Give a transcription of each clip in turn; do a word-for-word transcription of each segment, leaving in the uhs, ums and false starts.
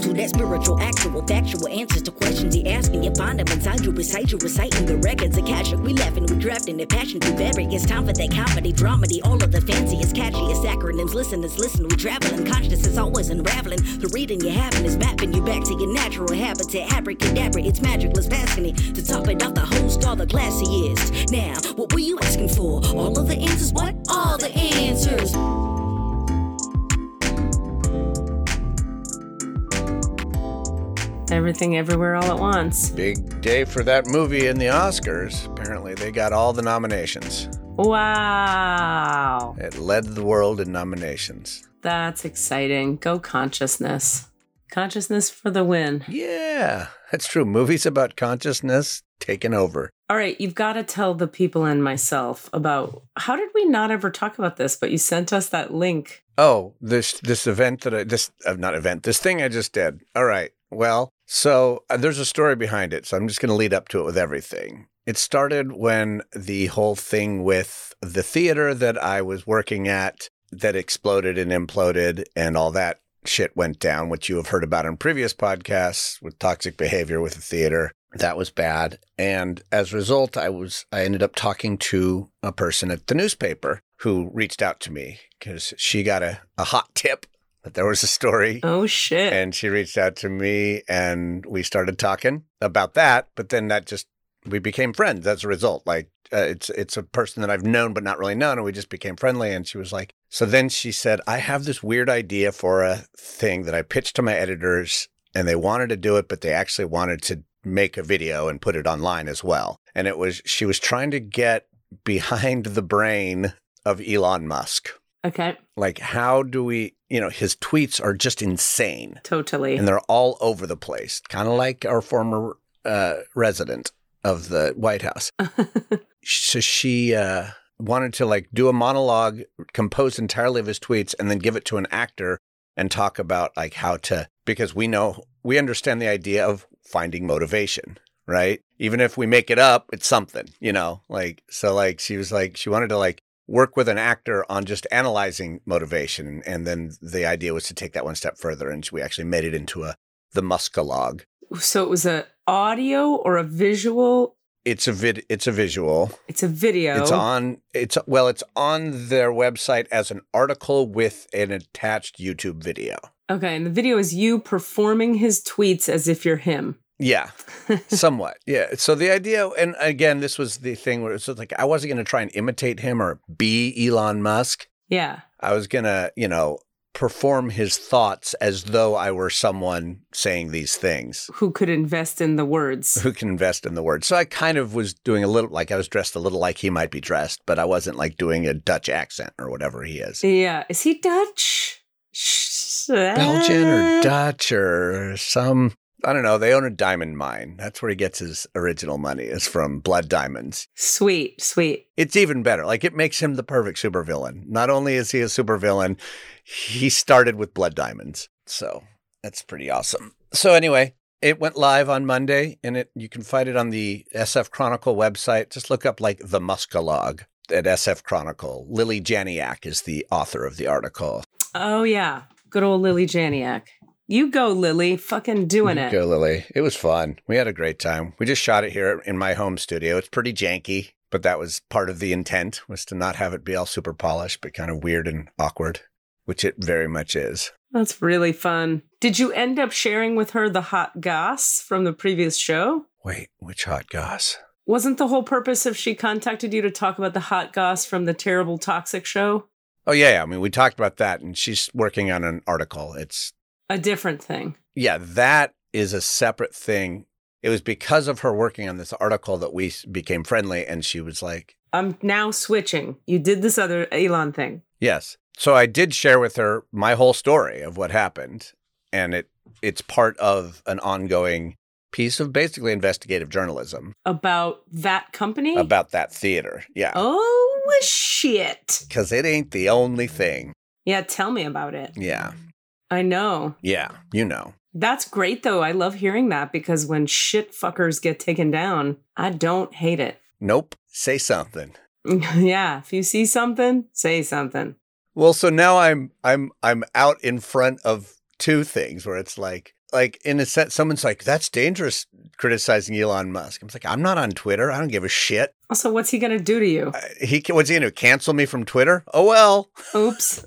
to that spiritual, actual, factual answers to questions you're asking. You find them inside you, recite you, reciting the records of cash. We laughing, we drafting the passion to vary. It's time for that comedy, dramedy, all of the fanciest, catchiest acronyms. Listeners, listen, we traveling. Consciousness is always unraveling. The reading you're having is mapping you back to your natural habitat. Abracadabra, it's magic, let's basking it. To top it off, the host, all the classiest. Now, what were you asking for? All of the answers? What? All the answers. Everything Everywhere All at Once. Big day for that movie in the Oscars. Apparently they got all the nominations. Wow. It led the world in nominations. That's exciting. Go Consciousness. Consciousness for the win. Yeah, that's true. Movies about consciousness taken over. All right, you've got to tell the people and myself about, how did we not ever talk about this, but you sent us that link. Oh, this this event that I, this, uh, not event, this thing I just did. All right, well, so uh, there's a story behind it, so I'm just going to lead up to it with everything. It started when the whole thing with the theater that I was working at that exploded and imploded and all that shit went down, which you have heard about in previous podcasts with toxic behavior with the theater. That was bad. And as a result, I was I ended up talking to a person at the newspaper who reached out to me because she got a, a hot tip that there was a story. Oh, shit. And she reached out to me and we started talking about that. But then that just, we became friends as a result. Like, uh, it's it's a person that I've known but not really known, and we just became friendly. And she was like, so then she said, I have this weird idea for a thing that I pitched to my editors, and they wanted to do it, but they actually wanted to make a video and put it online as well. And it was, she was trying to get behind the brain of Elon Musk. Okay. Like, how do we, you know, his tweets are just insane. Totally. And they're all over the place, kind of like our former uh, resident of the White House. So she uh, wanted to like do a monologue composed entirely of his tweets and then give it to an actor and talk about like how to, because we know, we understand the idea of finding motivation, right? Even if we make it up, it's something, you know, like, so like she was like, she wanted to like work with an actor on just analyzing motivation. And then the idea was to take that one step further. And we actually made it into a, the Muskalogue. So it was a audio or a visual? It's a vid. It's a visual. It's a video. It's on. It's well. It's on their website as an article with an attached YouTube video. Okay, and the video is you performing his tweets as if you're him. Yeah, somewhat. Yeah. So the idea, and again, this was the thing where it's like I wasn't going to try and imitate him or be Elon Musk. Yeah. I was gonna, you know, perform his thoughts as though I were someone saying these things. Who could invest in the words. Who can invest in the words. So I kind of was doing a little, like I was dressed a little like he might be dressed, but I wasn't like doing a Dutch accent or whatever he is. Yeah. Is he Dutch? Belgian or Dutch or some, I don't know. They own a diamond mine. That's where he gets his original money, is from blood diamonds. Sweet, sweet. It's even better. Like, it makes him the perfect supervillain. Not only is he a supervillain, he started with blood diamonds. So that's pretty awesome. So anyway, it went live on Monday, and it you can find it on the S F Chronicle website. Just look up like the Muskalogue at S F Chronicle. Lily Janiak is the author of the article. Oh, yeah. Good old Lily Janiak. You go, Lily. Fucking doing you it. Go, Lily. It was fun. We had a great time. We just shot it here in my home studio. It's pretty janky, but that was part of the intent, was to not have it be all super polished, but kind of weird and awkward, which it very much is. That's really fun. Did you end up sharing with her the hot goss from the previous show? Wait, which hot goss? Wasn't the whole purpose of she contacted you to talk about the hot goss from the terrible toxic show? Oh, yeah, yeah. I mean, we talked about that, and she's working on an article. It's a different thing. Yeah, that is a separate thing. It was because of her working on this article that we became friendly, and she was like, I'm now switching. You did this other Elon thing. Yes. So I did share with her my whole story of what happened, and it it's part of an ongoing piece of basically investigative journalism. About that company? About that theater, yeah. Oh, shit. Because it ain't the only thing. Yeah, tell me about it. Yeah. I know. Yeah, you know. That's great, though. I love hearing that, because when shit fuckers get taken down, I don't hate it. Nope. Say something. Yeah, if you see something, say something. Well, so now I'm I'm I'm out in front of two things where it's like, like in a sense, someone's like, that's dangerous criticizing Elon Musk. I'm like, I'm not on Twitter. I don't give a shit. Also, what's he going to do to you? Uh, he What's he going to do? Cancel me from Twitter? Oh, well. Oops.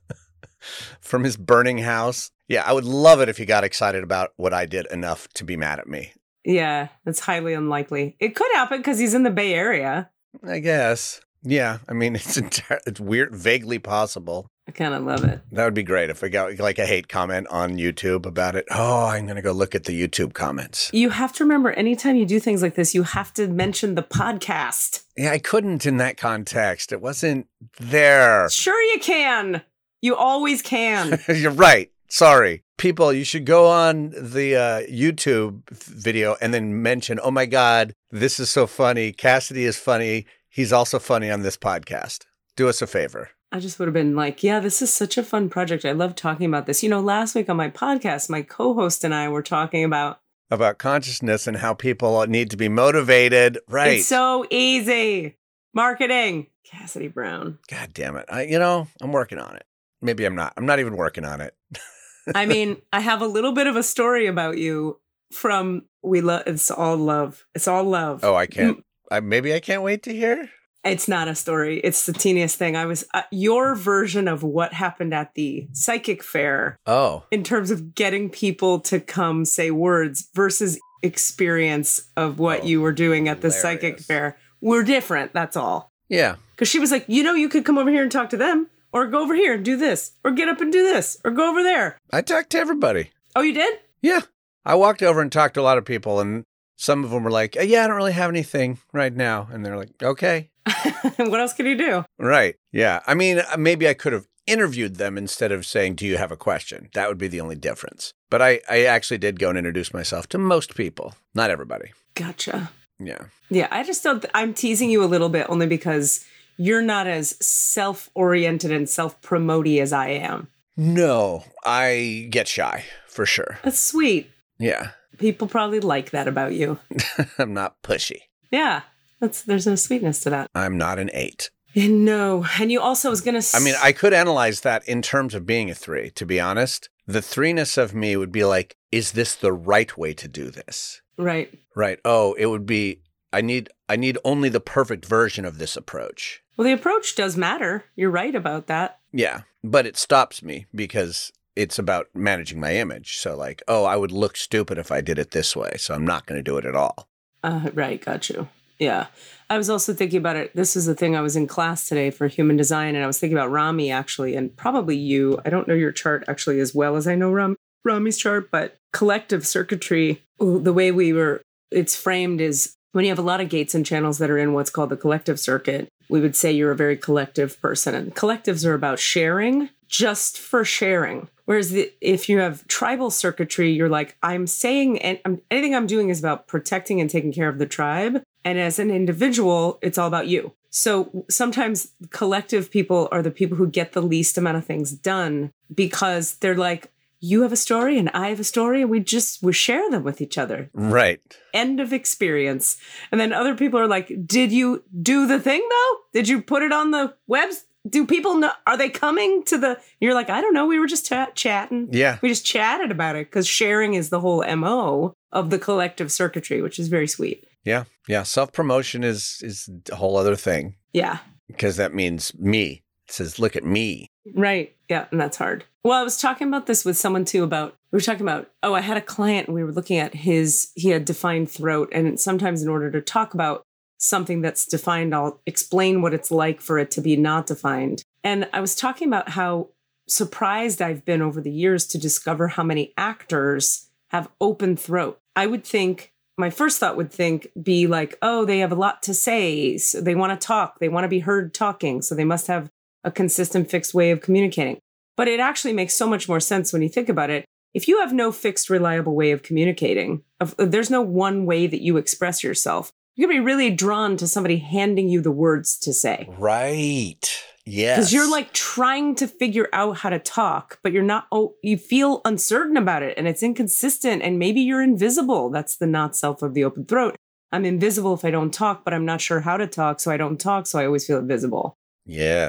From his burning house. Yeah, I would love it if he got excited about what I did enough to be mad at me. Yeah, that's highly unlikely. It could happen because he's in the Bay Area. I guess. Yeah, I mean, it's entire, it's weird, vaguely possible. I kind of love it. That would be great if we got like a hate comment on YouTube about it. Oh, I'm going to go look at the YouTube comments. You have to remember, anytime you do things like this, you have to mention the podcast. Yeah, I couldn't in that context. It wasn't there. Sure you can. You always can. You're right. Sorry. People, you should go on the uh, YouTube video and then mention, oh my God, this is so funny. Cassidy is funny. He's also funny on this podcast. Do us a favor. I just would have been like, yeah, this is such a fun project. I love talking about this. You know, last week on my podcast, my co-host and I were talking about about consciousness and how people need to be motivated. Right. It's so easy. Marketing. Cassidy Brown. God damn it. I, you know, I'm working on it. Maybe I'm not. I'm not even working on it. I mean, I have a little bit of a story about you from We Love. It's all love. It's all love. Oh, I can't. I, maybe I can't wait to hear. It's not a story. It's the teeniest thing. I was uh, your version of what happened at the psychic fair. Oh, in terms of getting people to come say words versus experience of what oh, you were doing at the hilarious. Psychic fair. We're different. That's all. Yeah. Because she was like, you know, you could come over here and talk to them. Or go over here and do this. Or get up and do this. Or go over there. I talked to everybody. Oh, you did? Yeah. I walked over and talked to a lot of people, and some of them were like, yeah, I don't really have anything right now. And they're like, okay. What else can you do? Right. Yeah. I mean, maybe I could have interviewed them instead of saying, do you have a question? That would be the only difference. But I, I actually did go and introduce myself to most people. Not everybody. Gotcha. Yeah. Yeah. I just don't, I'm teasing you a little bit only because you're not as self-oriented and self-promoty as I am. No, I get shy, for sure. That's sweet. Yeah. People probably like that about you. I'm not pushy. Yeah, that's there's a sweetness to that. I'm not an eight. No, and you also was going to... S- I mean, I could analyze that in terms of being a three, to be honest. The threeness of me would be like, is this the right way to do this? Right. Right. Oh, it would be, I need, I need only the perfect version of this approach. Well, the approach does matter. You're right about that. Yeah, but it stops me because it's about managing my image. So like, oh, I would look stupid if I did it this way, so I'm not going to do it at all. Uh, right, got you. Yeah. I was also thinking about it. This is the thing. I was in class today for human design, and I was thinking about Rami, actually, and probably you. I don't know your chart, actually, as well as I know Ram- Rami's chart, but collective circuitry, the way we were, it's framed is when you have a lot of gates and channels that are in what's called the collective circuit, we would say you're a very collective person. And collectives are about sharing just for sharing. Whereas the, if you have tribal circuitry, you're like, I'm saying, and I'm, anything I'm doing is about protecting and taking care of the tribe. And as an individual, it's all about you. So sometimes collective people are the people who get the least amount of things done because they're like, you have a story and I have a story and we just, we share them with each other. Right. End of experience. And then other people are like, did you do the thing though? Did you put it on the webs? Do people know? Are they coming to the, you're like, I don't know. We were just ch- chatting. Yeah. We just chatted about it because sharing is the whole M O of the collective circuitry, which is very sweet. Yeah. Yeah. Self-promotion is, is a whole other thing. Yeah. Because that means me. It says, look at me. Right. Yeah. And that's hard. Well, I was talking about this with someone too about, we were talking about, oh, I had a client and we were looking at his, he had defined throat. And sometimes in order to talk about something that's defined, I'll explain what it's like for it to be not defined. And I was talking about how surprised I've been over the years to discover how many actors have open throat. I would think, my first thought would think, be like, oh, they have a lot to say. So they want to talk. They want to be heard talking. So they must have a consistent, fixed way of communicating. But it actually makes so much more sense when you think about it. If you have no fixed, reliable way of communicating, if there's no one way that you express yourself, you're going to be really drawn to somebody handing you the words to say. Right. Yes. Because you're like trying to figure out how to talk, but you're not, oh, you feel uncertain about it and it's inconsistent and maybe you're invisible. That's the not self of the open throat. I'm invisible if I don't talk, but I'm not sure how to talk, so I don't talk, so I always feel invisible. Yes.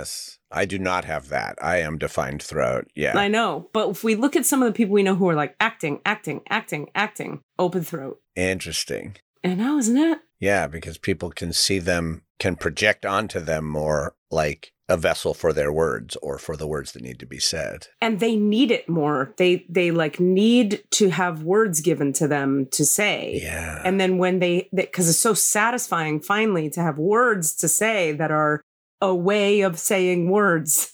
I do not have that. I am defined throat. Yeah. I know. But if we look at some of the people we know who are like acting, acting, acting, acting, open throat. Interesting. I know, isn't it? Yeah, because people can see them, can project onto them more like a vessel for their words or for the words that need to be said. And they need it more. They they like need to have words given to them to say. Yeah. And then when they, because it's so satisfying finally to have words to say that are a way of saying words.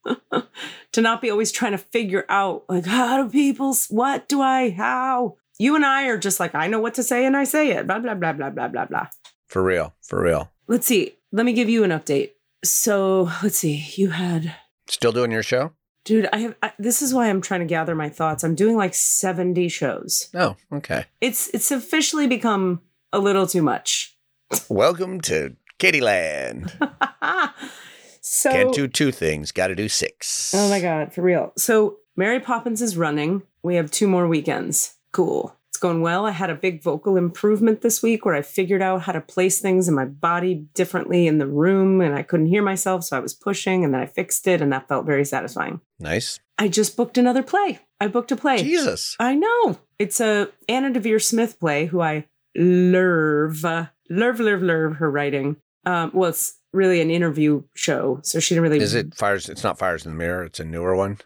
To not be always trying to figure out like, how do people, what do I, how? You and I are just like, I know what to say and I say it. Blah, blah, blah, blah, blah, blah, blah. For real. For real. Let's see. Let me give you an update. So let's see. You had... Still doing your show? Dude, I have. I, this is why I'm trying to gather my thoughts. I'm doing like seventy shows. Oh, okay. It's it's officially become a little too much. Welcome to Katieland. So can't do two things. Got to do six. Oh my God, for real. So Mary Poppins is running. We have two more weekends. Cool. It's going well. I had a big vocal improvement this week where I figured out how to place things in my body differently in the room and I couldn't hear myself. So I was pushing and then I fixed it and that felt very satisfying. Nice. I just booked another play. I booked a play. Jesus. I know. It's a Anna Devere Smith play who I love. Love, love, love her writing. Um, well, it's really an interview show. So she didn't really... Is it Fires? It's not Fires in the Mirror. It's a newer one.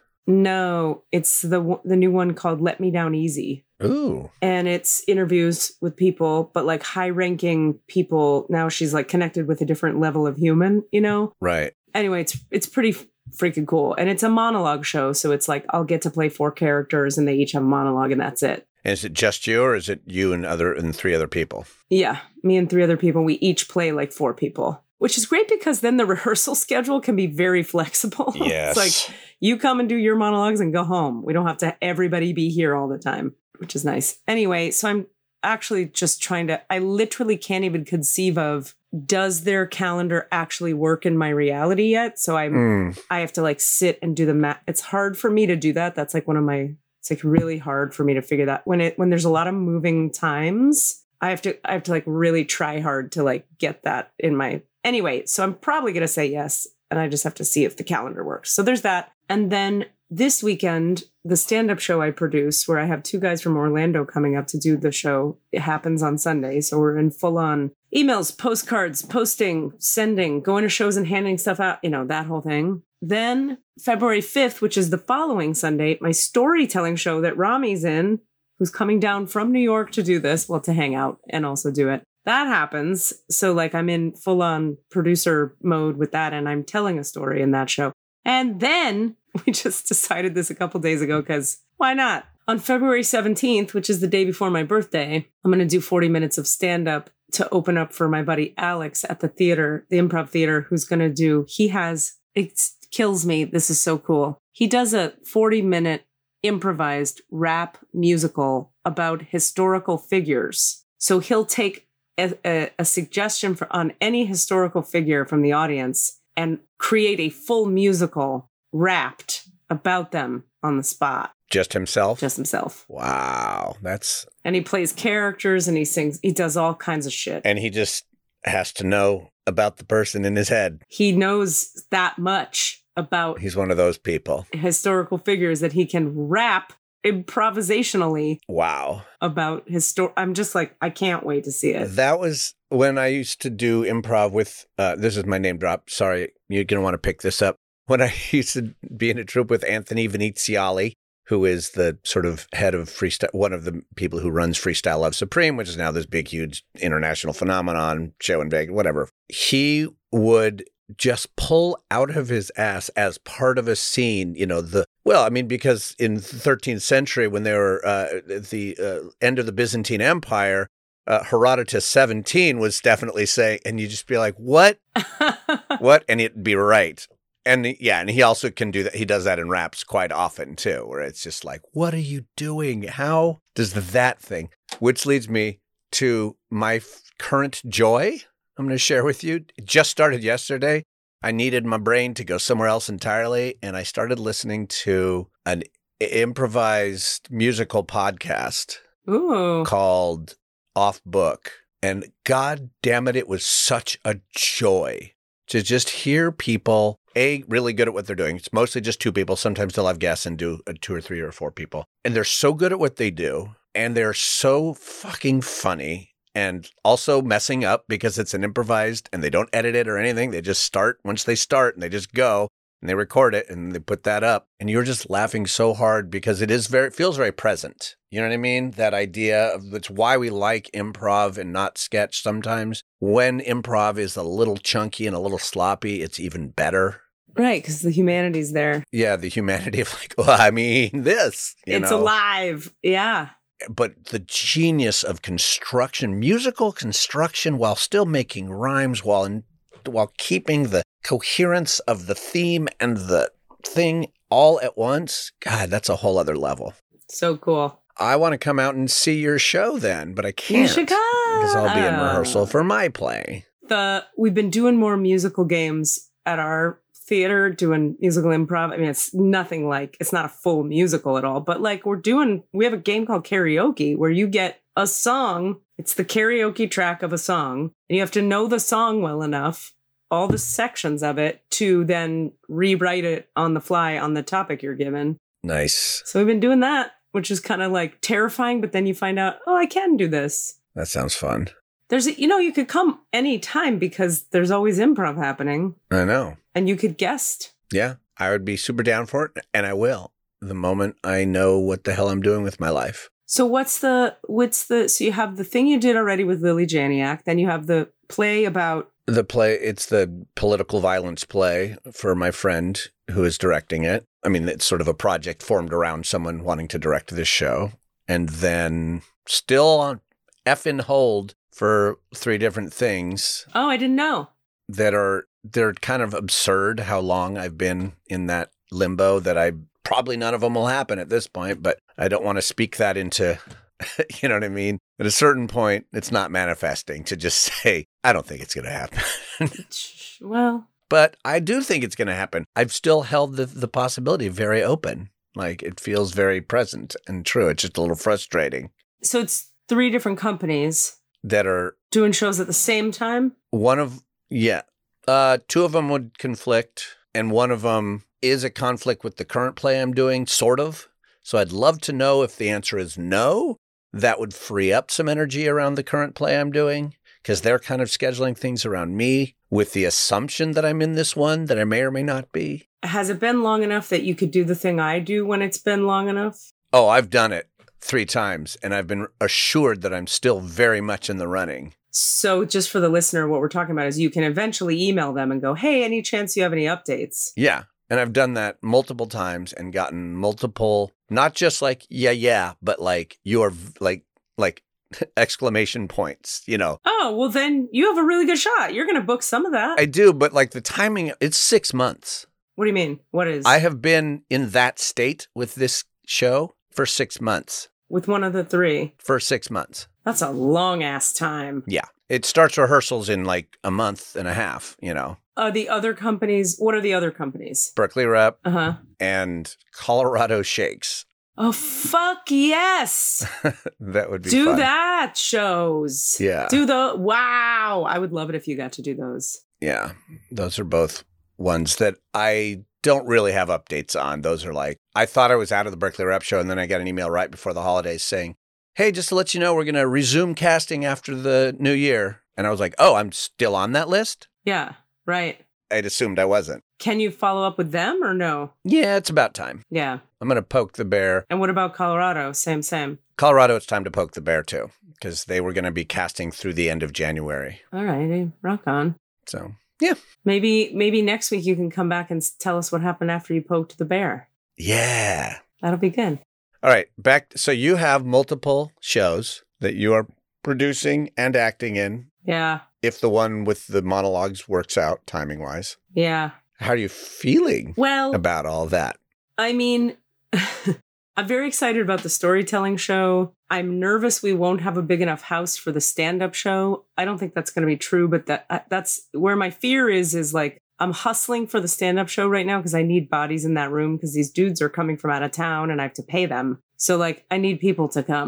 No, it's the the new one called Let Me Down Easy. Ooh. And it's interviews with people, but like high-ranking people. Now she's like connected with a different level of human, you know? Right. Anyway, it's it's pretty freaking cool. And it's a monologue show. So it's like I'll get to play four characters and they each have a monologue and that's it. And is it just you or is it you and other and three other people? Yeah, me and three other people. We each play like four people. Which is great because then the rehearsal schedule can be very flexible. Yes. It's like you come and do your monologues and go home. We don't have to everybody be here all the time, which is nice. Anyway, so I'm actually just trying to, I literally can't even conceive of, does their calendar actually work in my reality yet? So I'm, mm. I have to like sit and do the math. It's hard for me to do that. That's like one of my, it's like really hard for me to figure that when it, when there's a lot of moving times, I have to, I have to like really try hard to like get that in my Anyway, so I'm probably going to say yes, and I just have to see if the calendar works. So there's that. And then this weekend, the stand-up show I produce, where I have two guys from Orlando coming up to do the show, it happens on Sunday. So we're in full-on emails, postcards, posting, sending, going to shows and handing stuff out, you know, that whole thing. Then February fifth, which is the following Sunday, my storytelling show that Rami's in, who's coming down from New York to do this, well, to hang out and also do it. That happens. So like I'm in full on producer mode with that and I'm telling a story in that show. And then we just decided this a couple days ago because why not? On February seventeenth, which is the day before my birthday, I'm going to do forty minutes of stand up to open up for my buddy Alex at the theater, the Improv Theater, who's going to do, he has, it kills me. This is so cool. He does a forty minute improvised rap musical about historical figures. So he'll take A, a, a suggestion for on any historical figure from the audience and create a full musical wrapped about them on the spot. Just himself? Just himself. Wow. That's... And he plays characters and he sings, he does all kinds of shit. And he just has to know about the person in his head. He knows that much about... He's one of those people. Historical figures that he can rap improvisationally. Wow. About his story. I'm just like, I can't wait to see it. That was when I used to do improv with, uh, this is my name drop. Sorry, you're going to want to pick this up. When I used to be in a troupe with Anthony Viniziali, who is the sort of head of freestyle, one of the people who runs Freestyle Love Supreme, which is now this big, huge international phenomenon, show in Vegas, whatever. He would just pull out of his ass as part of a scene, you know, the, well, I mean, because in the thirteenth century, when they were uh, at the uh, end of the Byzantine Empire, uh, Herodotus seventeen was definitely saying, and you just be like, what? What? And it'd be right. And yeah, and he also can do that. He does that in raps quite often, too, where it's just like, what are you doing? How does that thing? Which leads me to my f- current joy I'm going to share with you. It just started yesterday. I needed my brain to go somewhere else entirely, and I started listening to an improvised musical podcast Ooh. called Off Book. And God damn it, it was such a joy. to just hear people, A, really good at what they're doing. It's mostly just two people. Sometimes they'll have guests and do a two or three or four people. And they're so good at what they do. And they're so fucking funny. And also messing up because it's an improvised and they don't edit it or anything. They just start once they start and they just go and they record it and they put that up. And you're just laughing so hard because it is very, it feels very present. You know what I mean? That idea of, it's why we like improv and not sketch sometimes. When improv is a little chunky and a little sloppy, it's even better. Right, because the humanity's there. Yeah, the humanity of like, well, I mean, this. You it's know? alive. Yeah. But the genius of construction, musical construction, while still making rhymes, while in, while keeping the coherence of the theme and the thing all at once, God, that's a whole other level. So cool. I want to come out and see your show then, but I can't. You should come. Because I'll be in rehearsal for my play. The We've been doing more musical games at our theater, doing musical improv. I mean, it's nothing like, it's not a full musical at all, but like we're doing, we have a game called karaoke where you get a song. It's the karaoke track of a song. And you have to know the song well enough, all the sections of it, to then rewrite it on the fly on the topic you're given. Nice. So we've been doing that, which is kind of like terrifying, but then you find out, oh, I can do this. That sounds fun. There's, a, you know, you could come anytime because there's always improv happening. I know. And you could guest. Yeah, I would be super down for it. And I will the moment I know what the hell I'm doing with my life. So what's the, what's the, so you have the thing you did already with Lily Janiak. Then you have the play about. The play, it's the political violence play for my friend who is directing it. I mean, it's sort of a project formed around someone wanting to direct this show. And then still on effing hold for three different things. Oh, I didn't know. That are, they're kind of absurd how long I've been in that limbo that I, probably none of them will happen at this point, but I don't want to speak that into, you know what I mean? At a certain point, it's not manifesting to just say, I don't think it's going to happen. Well. But I do think it's going to happen. I've still held the, the possibility very open. Like it feels very present and true. It's just a little frustrating. So it's three different companies. That are doing shows at the same time? One of, yeah. Uh, two of them would conflict, and one of them is a conflict with the current play I'm doing, sort of. So I'd love to know if the answer is no. That would free up some energy around the current play I'm doing, because they're kind of scheduling things around me with the assumption that I'm in this one that I may or may not be. Has it been long enough that you could do the thing I do when it's been long enough? Oh, I've done it. Three times, and I've been assured that I'm still very much in the running. So just for the listener, what we're talking about is you can eventually email them and go, hey, any chance you have any updates? Yeah, and I've done that multiple times and gotten multiple, not just like, yeah, yeah, but like you're like, like exclamation points, you know. Oh, well then you have a really good shot. You're going to book some of that. I do, but like the timing, it's six months. What do you mean? What is? I have been in that state with this show for six months. With one of the three? For six months. That's a long ass time. Yeah. It starts rehearsals in like a month and a half, you know. Uh, the other companies, what are the other companies? Berkeley Rep uh-huh. and Colorado Shakes. Oh, fuck yes. That would be Do fun. that shows. Yeah. Do the, wow. I would love it if you got to do those. Yeah. Those are both ones that I don't really have updates on. Those are like, I thought I was out of the Berkeley Rep show, and then I got an email right before the holidays saying, hey, just to let you know, we're going to resume casting after the new year. And I was like, oh, I'm still on that list? Yeah, right. I'd assumed I wasn't. Can you follow up with them or no? Yeah, it's about time. Yeah. I'm going to poke the bear. And what about Colorado? Same, same. Colorado, it's time to poke the bear too, because they were going to be casting through the end of January. All right, rock on. So, yeah. Maybe maybe next week you can come back and tell us what happened after you poked the bear. Yeah. That'll be good. All right, back. So you have multiple shows that you are producing and acting in. Yeah. If the one with the monologues works out timing-wise. Yeah. How are you feeling well, about all that? I mean, I'm very excited about the storytelling show. I'm nervous we won't have a big enough house for the stand-up show. I don't think that's going to be true, but that that's where my fear is, is like, I'm hustling for the stand-up show right now because I need bodies in that room because these dudes are coming from out of town and I have to pay them. So like, I need people to come.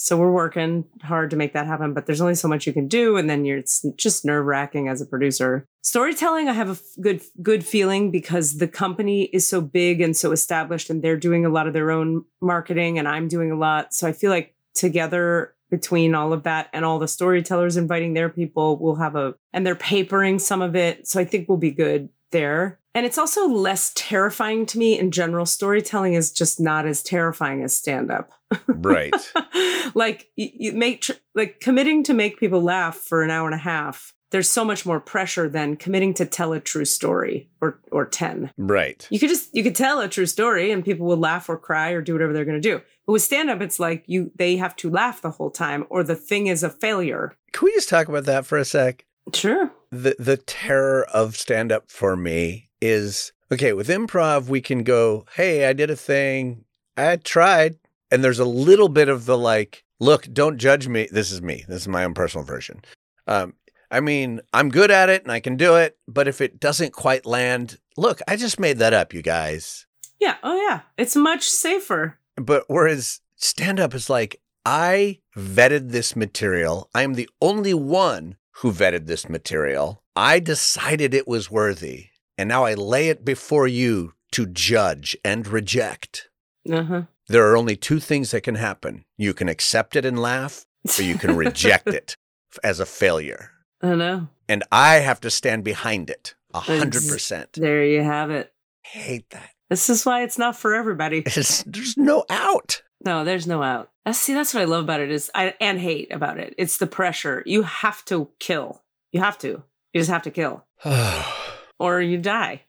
So we're working hard to make that happen, but there's only so much you can do. And then you're, it's just nerve wracking as a producer. Storytelling, I have a f- good, good feeling because the company is so big and so established and they're doing a lot of their own marketing and I'm doing a lot. So I feel like together between all of that and all the storytellers inviting their people, we'll have a, and they're papering some of it. So I think we'll be good there. And it's also less terrifying to me in general. Storytelling is just not as terrifying as stand-up. Right. Like you, you make, tr- like committing to make people laugh for an hour and a half. There's so much more pressure than committing to tell a true story or, or ten. Right. You could just, you could tell a true story and people will laugh or cry or do whatever they're going to do. But with stand-up, it's like you, they have to laugh the whole time or the thing is a failure. Can we just talk about that for a sec? Sure. The the terror of stand-up for me is, okay, with improv, we can go, hey, I did a thing. I tried. And there's a little bit of the like, look, don't judge me. This is me. This is my own personal version. Um, I mean, I'm good at it and I can do it. But if it doesn't quite land, look, I just made that up, you guys. Yeah. Oh, yeah. It's much safer. But whereas stand-up is like, I vetted this material. I am the only one who vetted this material. I decided it was worthy. And now I lay it before you to judge and reject. Uh-huh. There are only two things that can happen. You can accept it and laugh, or you can reject it as a failure. I know. And I have to stand behind it, a hundred percent. There you have it. I hate that. This is why it's not for everybody. It's, there's no out. No, there's no out. That's, see, that's what I love about it is, I, and hate about it. It's the pressure. You have to kill. You have to. You just have to kill. Or you die.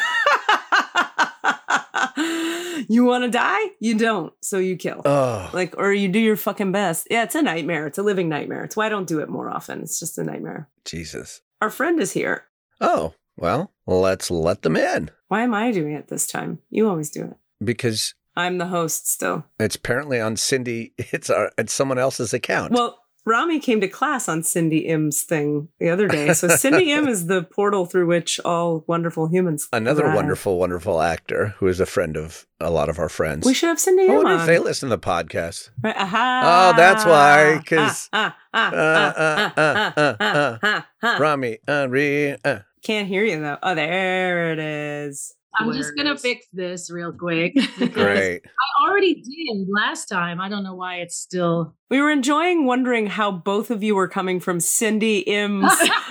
You want to die? You don't. So you kill. Oh. Like, or you do your fucking best. Yeah, it's a nightmare. It's a living nightmare. It's why I don't do it more often. It's just a nightmare. Jesus. Our friend is here. Oh, well, let's let them in. Why am I doing it this time? You always do it. Because I'm the host still. it's apparently on Cindy. It's, our, it's someone else's account. Well, Rami came to class on Cindy Im's thing the other day. So Cindy Im is the portal through which all wonderful humans Another thrive. wonderful, wonderful actor who is a friend of a lot of our friends. We should have Cindy I Im wonder on. if they listen to the podcast. Right. Aha. Oh, that's why, 'cause- Ah, ah, ah, Uh, ah, uh, ah, uh, uh, ah, uh. ah, ah. Rami, uh, re, uh. Can't hear you though. Oh, there it is. I'm There just it gonna is. fix this real quick. Great. I already did last time. I don't know why it's still. We were enjoying wondering how both of you were coming from Cindy Im's.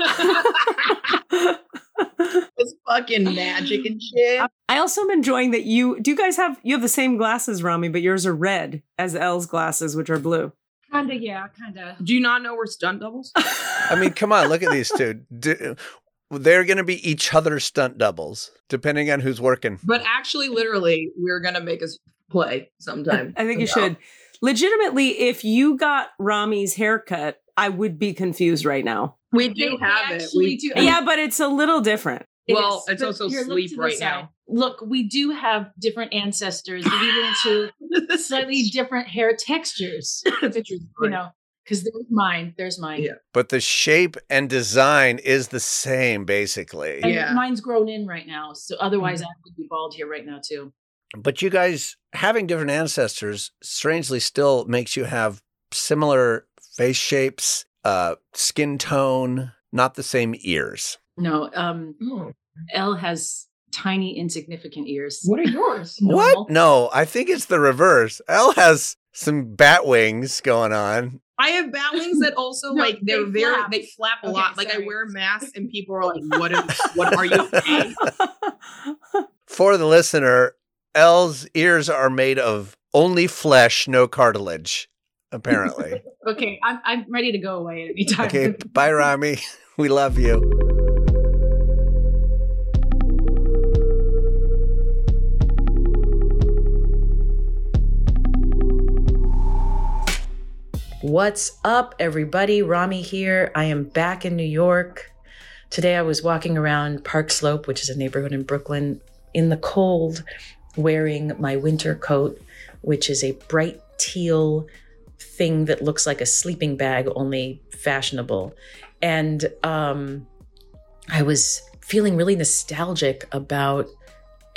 It's fucking magic and shit. I also am enjoying that you do. You guys have you have the same glasses, Rami, but yours are red as Elle's glasses, which are blue. Kinda, yeah, kinda. Do you not know we're stunt doubles? I mean, come on, look at these two. Do, they're going to be each other's stunt doubles, depending on who's working. But actually, literally, we're gonna make us play sometime. I think you should. Legitimately, if you got Rami's haircut, I would be confused right now. We They- do they have it. actually We, do- Yeah, but it's a little different. It Well, is, it's but also here, look sleep to the right side. now. Look, we do have different ancestors, but even into slightly different hair textures. You know, because there's mine. There's mine. Yeah. But the shape and design is the same, basically. And Yeah. mine's grown in right now. So otherwise, I would be bald here right now, too. But you guys having different ancestors strangely still makes you have similar face shapes, uh, skin tone, not the same ears. No, um, Oh, Elle has tiny, insignificant ears. what are yours? Normal. What? No, I think it's the reverse. Elle has some bat wings going on. I have bat wings that also No, like they're they very flap. they flap a Okay, lot. Like I sorry. wear masks and people are like, "What? Are, what are you?" Okay? For the listener, Elle's ears are made of only flesh, no cartilage, apparently. Okay, I'm I'm ready to go away at any time. Okay, bye, Rami. We love you. What's up, everybody? Rami here. I am back in New York. Today I was walking around Park Slope, which is a neighborhood in Brooklyn, in the cold, wearing my winter coat, which is a bright teal thing that looks like a sleeping bag, only fashionable. And um, I was feeling really nostalgic about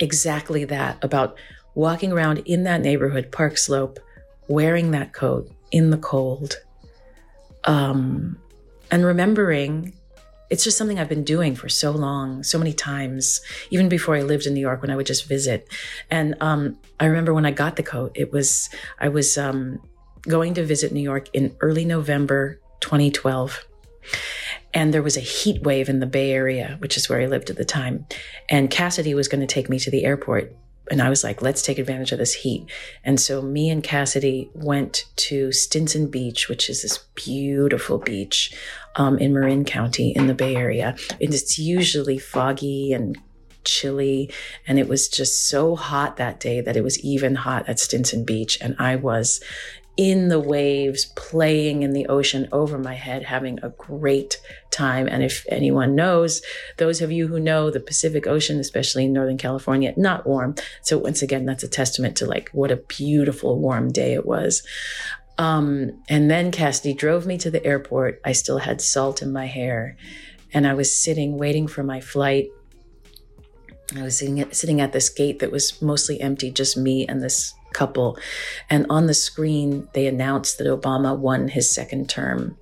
exactly that, about walking around in that neighborhood, Park Slope, wearing that coat in the cold. Um, and remembering, it's just something I've been doing for so long, so many times, even before I lived in New York when I would just visit. And um, I remember when I got the coat, it was, I was um, going to visit New York in early November twenty twelve. And there was a heat wave in the Bay Area, which is where I lived at the time. And Cassidy was going to take me to the airport. And I was like, let's take advantage of this heat. And so me and Cassidy went to Stinson Beach, which is this beautiful beach um, in Marin County in the Bay Area. And it's usually foggy and chilly. And it was just so hot that day that it was even hot at Stinson Beach. And I was in the waves, playing in the ocean over my head, having a great time. And if anyone knows, those of you who know the Pacific Ocean, especially in Northern California, not warm. So once again, that's a testament to like what a beautiful warm day it was. Um, and then Cassidy drove me to the airport. I still had salt in my hair, and I was sitting waiting for my flight. I was sitting at, sitting at this gate that was mostly empty, just me and this couple. And on the screen, they announced that Obama won his second term.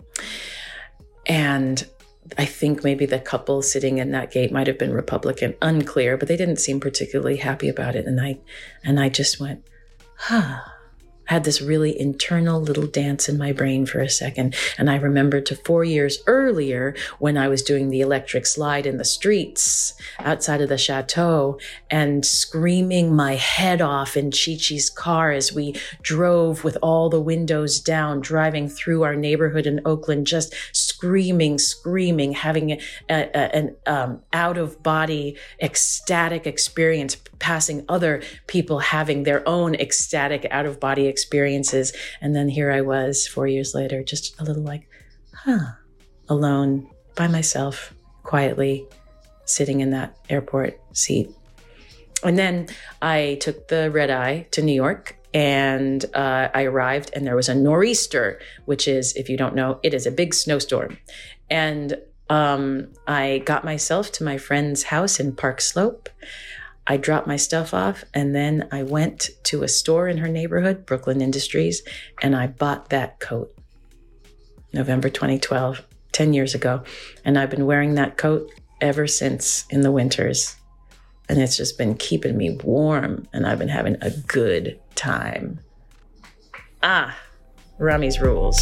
And I think maybe the couple sitting in that gate might have been Republican, unclear, but they didn't seem particularly happy about it. And I, and I just went, huh. Had this really internal little dance in my brain for a second. And I remembered to four years earlier when I was doing the electric slide in the streets outside of the chateau and screaming my head off in Chi-Chi's car as we drove with all the windows down, driving through our neighborhood in Oakland, just screaming, screaming, having a, a, an um, out-of-body ecstatic experience, passing other people having their own ecstatic out-of-body experience. experiences. And then here I was four years later, just a little like, huh, alone by myself, quietly sitting in that airport seat. And then I took the red eye to New York, and uh, I arrived, and there was a nor'easter, which is, if you don't know, it is a big snowstorm. And um, I got myself to my friend's house in Park Slope. I dropped my stuff off, and then I went to a store in her neighborhood, Brooklyn Industries, and I bought that coat. November twenty twelve, ten years ago. And I've been wearing that coat ever since in the winters. And it's just been keeping me warm, and I've been having a good time. Ah, Rami's rules.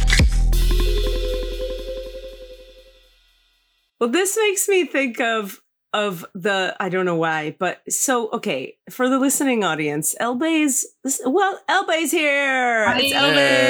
Well, this makes me think of of the, I don't know why, but so, okay, for the listening audience, Elbay's, well, Elbay's here. Hi. It's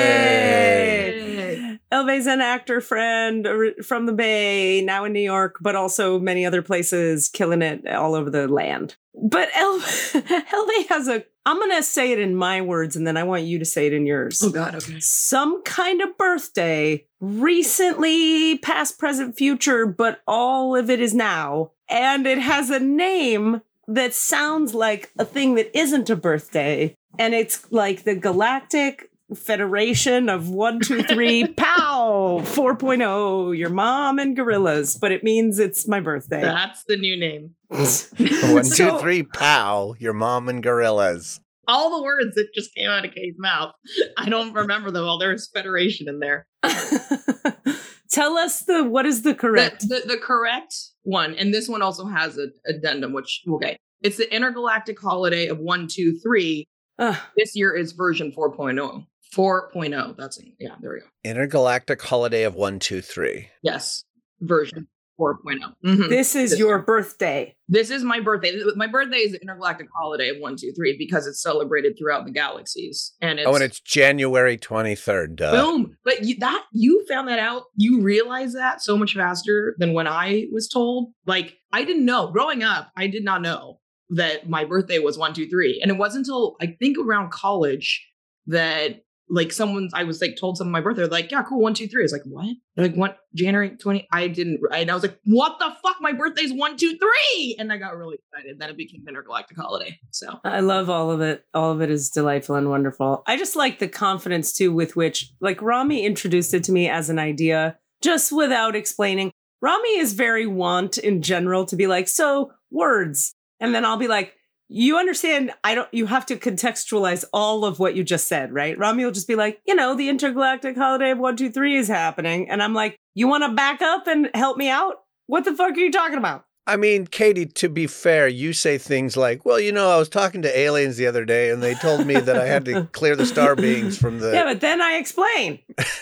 Elbay. Elbay's an actor friend from the Bay, now in New York, but also many other places, killing it all over the land. But El- Elbay has a, I'm going to say it in my words, and then I want you to say it in yours. Oh, God, okay. Some kind of birthday, recently, past, present, future, but all of it is now. And it has a name that sounds like a thing that isn't a birthday. And it's like the Galactic Federation of one two three Pow four point oh, your mom and gorillas. But it means it's my birthday. That's the new name. One, So- two, three, pow, your mom and gorillas. All the words that just came out of Kay's mouth. I don't remember them all. There's Federation in there. Tell us the, what is the correct? The, the, the correct one, and this one also has an addendum, which, okay. It's the Intergalactic Holiday of one two three. Ugh. This year is version four point oh. four point oh. That's it. Yeah, there we go. Intergalactic Holiday of one two three. Yes, version four point oh. Mm-hmm. This is This your one. birthday. This is my birthday. My birthday is the Intergalactic Holiday of one two three because it's celebrated throughout the galaxies. And it's, Oh, and it's January twenty-third. Duh. boom. But you, that you found that out. You realize that so much faster than when I was told. Like, I didn't know. Growing up, I did not know that my birthday was one two three. And it wasn't until I think around college that like someone's, I was like told someone my birthday, they're like, yeah, cool, one, two, three. I was like, what? They're like, what? January twentieth? I didn't, and I was like, what the fuck? My birthday's one, two, three. And I got really excited. Then it became the Intergalactic Holiday. So I love all of it. All of it is delightful and wonderful. I just like the confidence too with which, like, Rami introduced it to me as an idea, just without explaining. Rami is very wont in general to be like, so words. And then I'll be like, You understand, I don't, you have to contextualize all of what you just said, right? Rami will just be like, you know, the intergalactic holiday of one two three is happening. And I'm like, you want to back up and help me out? What the fuck are you talking about? I mean, Katie, to be fair, you say things like, well, you know, I was talking to aliens the other day and they told me that I had to clear the star beings from the... Yeah, but then I explain.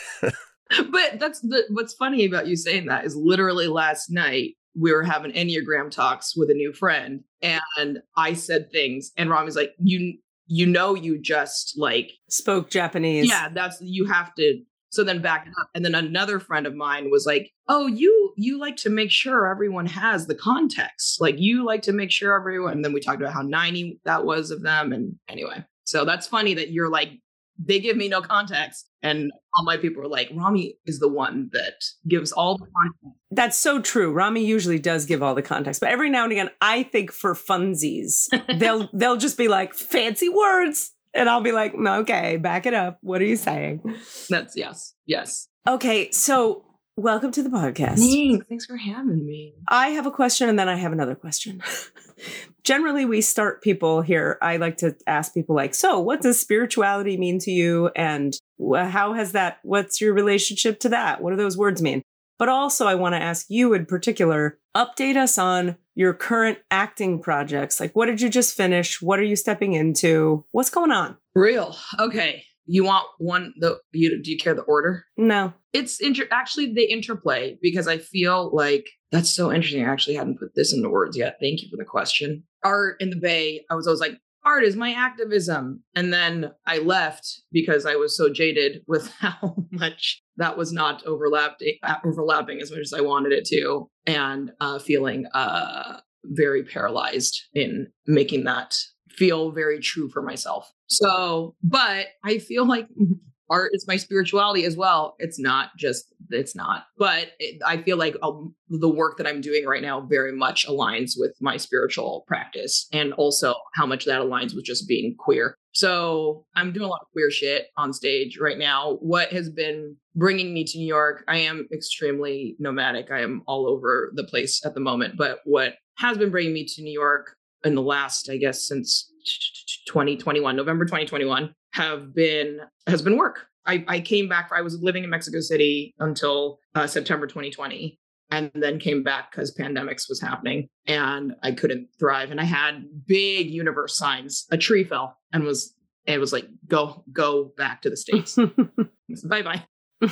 But that's the, what's funny about you saying that is literally last night, we were having Enneagram talks with a new friend and I said things and Rami's like, you, you know, you just like... Spoke Japanese. Yeah, that's, you have to... So then back it up. And then another friend of mine was like, oh, you you like to make sure everyone has the context. Like you like to make sure everyone. And then we talked about how ninety that was of them. And anyway, so that's funny that you're like, they give me no context. And all my people are like, Rami is the one that gives all the context. That's so true. Rami usually does give all the context. But every now and again, I think for funsies, they'll they'll just be like, fancy words. And I'll be like, okay, back it up. What are you saying? That's yes. Yes. Okay. So welcome to the podcast. Thanks. Thanks for having me. I have a question and then I have another question. Generally, we start people here. I like to ask people like, so what does spirituality mean to you? And how has that, what's your relationship to that? What do those words mean? But also I want to ask you in particular, update us on your current acting projects. Like, what did you just finish? What are you stepping into? What's going on? Real. Okay. You want one, the, you, do you care the order? No. It's inter- actually they interplay because I feel like that's so interesting. I actually hadn't put this into words yet. Thank you for the question. Art in the Bay. I was always like, art is my activism. And then I left because I was so jaded with how much that was not overlapping, overlapping as much as I wanted it to. And uh, feeling uh, very paralyzed in making that feel very true for myself. So, but I feel like art is my spirituality as well. It's not just, it's not, but it, I feel like um, the work that I'm doing right now very much aligns with my spiritual practice and also how much that aligns with just being queer. So I'm doing a lot of queer shit on stage right now. What has been bringing me to New York, I am extremely nomadic. I am all over the place at the moment, but what has been bringing me to New York in the last, I guess, since twenty twenty-one, November twenty twenty-one, have been, has been work. I, I came back, I was living in Mexico City until uh, September twenty twenty, and then came back because pandemics was happening and I couldn't thrive. And I had big universe signs. A tree fell and was, it was like, go, go back to the States. Bye-bye.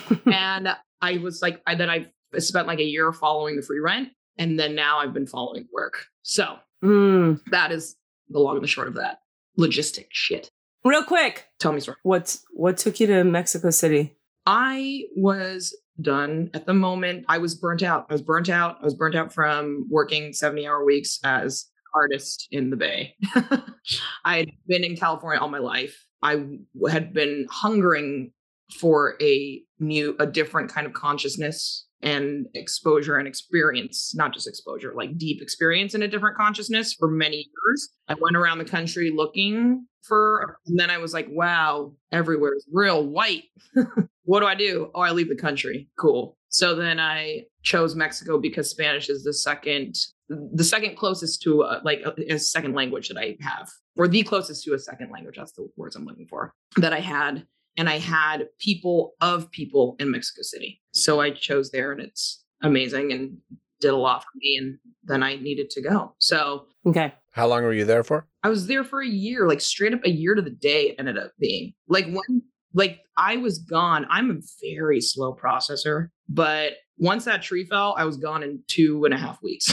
And I was like, I, then I spent like a year following the free rent. And then now I've been following work. So mm. that is the long and the short of that. Logistic shit. Real quick. Tell me, story. What's, what took you to Mexico City? I was done at the moment. I was burnt out. I was burnt out. I was burnt out from working seventy hour weeks as artist in the Bay. I had been in California all my life. I had been hungering for a new, a different kind of consciousness and exposure and experience, not just exposure, like deep experience in a different consciousness for many years. I went around the country looking for, and then I was like, wow, everywhere is real white. What do I do? Oh, I leave the country. Cool. So then I chose Mexico because Spanish is the second, the second closest to a, like a, a second language that I have, or the closest to a second language. That's the words I'm looking for that I had. And I had people of people in Mexico City. So I chose there and it's amazing and did a lot for me. And then I needed to go. So okay. How long were you there for? I was there for a year, like straight up a year to the day it ended up being. Like when, like I was gone. I'm a very slow processor, but once that tree fell, I was gone in two and a half weeks.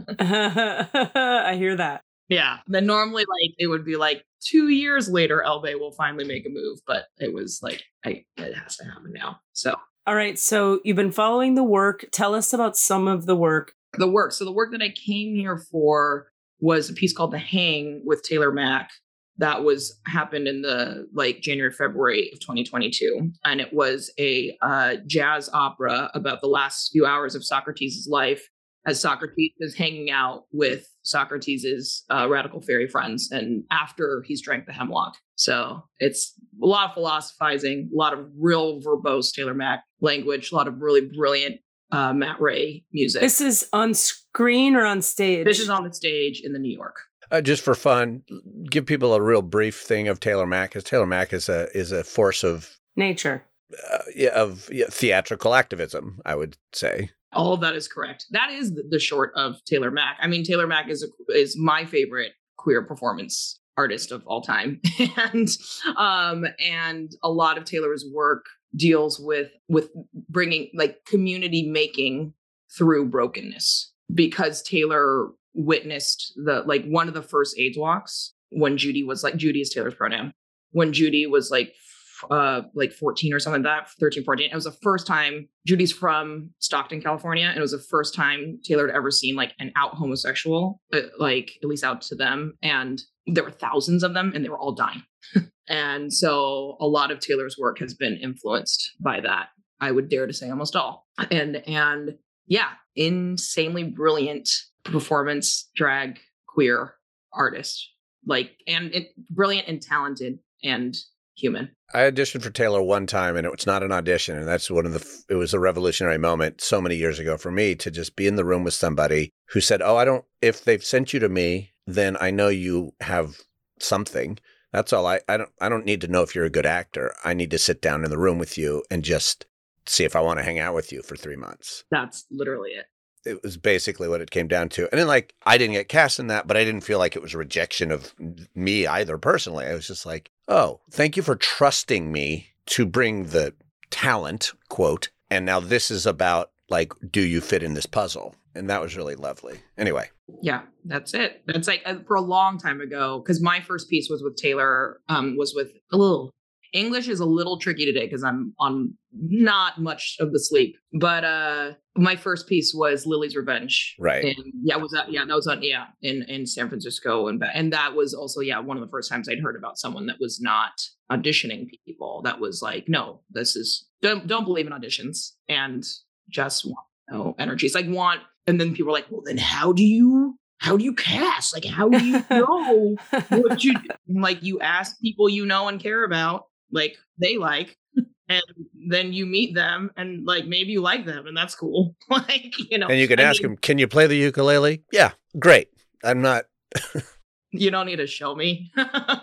I hear that. Yeah. Then normally like it would be like two years later, Elbe will finally make a move, but it was like, I, it has to happen now. So. All right. So you've been following the work. Tell us about some of the work. The work. So the work that I came here for was a piece called The Hang with Taylor Mack. That was happened in the like January, February of twenty twenty-two. And it was a uh, jazz opera about the last few hours of Socrates' life as Socrates is hanging out with Socrates' uh, radical fairy friends and after he's drank the hemlock. So it's a lot of philosophizing, a lot of real verbose Taylor Mack language, a lot of really brilliant uh, Matt Ray music. This is on screen or on stage? This is on the stage in the New York. Uh, just for fun, give people a real brief thing of Taylor Mac. Because Taylor Mac is a is a force of nature, uh, yeah, of yeah, theatrical activism, I would say. All of that is correct. That is the short of Taylor Mac. I mean, Taylor Mac is a, is my favorite queer performance artist of all time, and um, and a lot of Taylor's work deals with with bringing like community making through brokenness, because Taylor witnessed the like one of the first AIDS walks when Judy was like Judy is Taylor's pronoun when Judy was like uh like fourteen or something like that, thirteen, fourteen. It was the first time. Judy's from Stockton, California, and it was the first time Taylor had ever seen like an out homosexual, uh, like at least out to them, and there were thousands of them and they were all dying. And so a lot of Taylor's work has been influenced by that. I would dare to say almost all. And and yeah, insanely brilliant performance drag queer artist, like and it, brilliant and talented and human. I auditioned for Taylor one time, and it was not an audition. And that's one of the, it was a revolutionary moment so many years ago for me to just be in the room with somebody who said, oh, I don't, if they've sent you to me, then I know you have something. That's all. I, I don't, I don't need to know if you're a good actor. I need to sit down in the room with you and just see if I want to hang out with you for three months. That's literally it. It was basically what it came down to. And then like, I didn't get cast in that, but I didn't feel like it was a rejection of me either personally. I was just like, oh, thank you for trusting me to bring the talent, quote. And now this is about like, do you fit in this puzzle? And that was really lovely. Anyway. Yeah, that's it. That's like uh, for a long time ago, because my first piece was with Taylor, um, was with a little English is a little tricky today because I'm on not much of the sleep. But uh, my first piece was Lily's Revenge. Right. And yeah, was that yeah, that was on yeah, in, in San Francisco. And and that was also, yeah, one of the first times I'd heard about someone that was not auditioning people. That was like, no, this is don't don't believe in auditions and just want no energy. It's like want and then people are like, well, then how do you how do you cast? Like, how do you know what you like? You ask people you know and care about, like they like, and then you meet them and like maybe you like them and that's cool. Like, you know, and you can I ask mean, them, can you play the ukulele? Yeah, great. I'm not. You don't need to show me.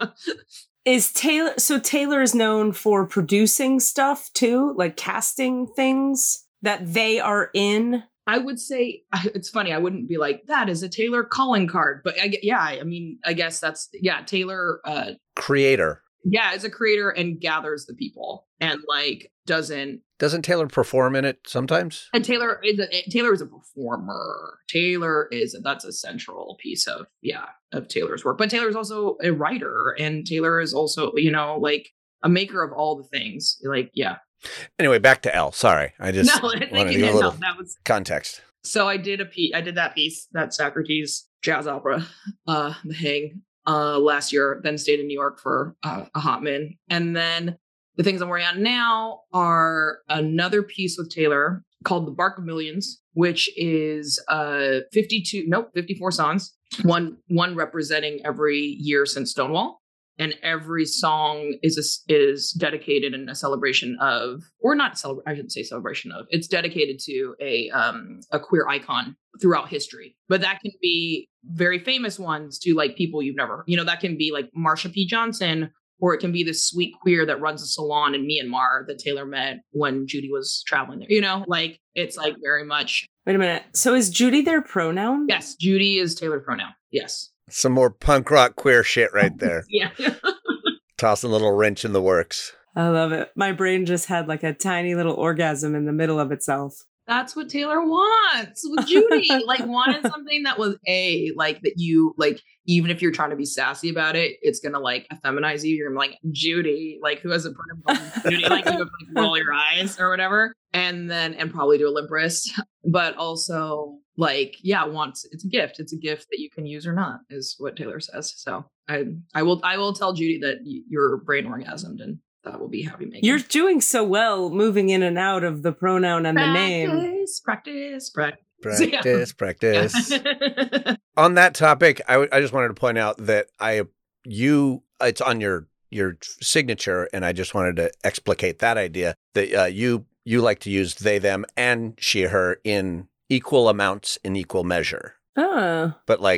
Is Taylor, so Taylor is known for producing stuff too, like casting things that they are in? I would say it's funny. I wouldn't be like, that is a Taylor calling card. But I, yeah, I mean, I guess that's, yeah, Taylor. Uh, Creator. Yeah, is a creator and gathers the people and like doesn't. Doesn't Taylor perform in it sometimes? And Taylor is a, Taylor is a performer. Taylor is, that's a central piece of, yeah, of Taylor's work. But Taylor is also a writer and Taylor is also, you know, like a maker of all the things. Like, yeah. Anyway, back to Elle. Sorry, I just no, wanted thank to you. give a little No, that was context. So I did a piece. I did that piece, that Socrates jazz opera, uh, The Hang, uh, last year. Then stayed in New York for uh, a hot minute, and then the things I'm working on now are another piece with Taylor called The Bark of Millions, which is uh fifty-two, nope, fifty-four songs. One one representing every year since Stonewall. And every song is a, is dedicated in a celebration of, or not celebra- I shouldn't say celebration of. It's dedicated to a um, a queer icon throughout history. But that can be very famous ones to like people you've never, you know, that can be like Marsha P. Johnson, or it can be this sweet queer that runs a salon in Myanmar that Taylor met when Judy was traveling there. You know, like it's like very much. Wait a minute. So is Judy their pronoun? Yes, Judy is Taylor's pronoun. Yes. Some more punk rock queer shit right there. Yeah. Tossing a little wrench in the works. I love it. My brain just had like a tiny little orgasm in the middle of itself. That's what Taylor wants with Judy. Like wanted something that was a like that you like, even if you're trying to be sassy about it, it's gonna like feminize you. You're like Judy, like who has a pronoun Judy, like you have like roll your eyes or whatever, and then and probably do a limp wrist. But also like, yeah, wants it's a gift. It's a gift that you can use or not, is what Taylor says. So I I will I will tell Judy that y- your brain orgasmed and that will be happy making. You're doing so well moving in and out of the pronoun and practice, the name. Practice, practice, Practice, practice. Yeah. On that topic, I, w- I just wanted to point out that I, you, it's on your your signature, and I just wanted to explicate that idea that uh, you you like to use they, them, and she, her in equal amounts in equal measure. Oh. But like,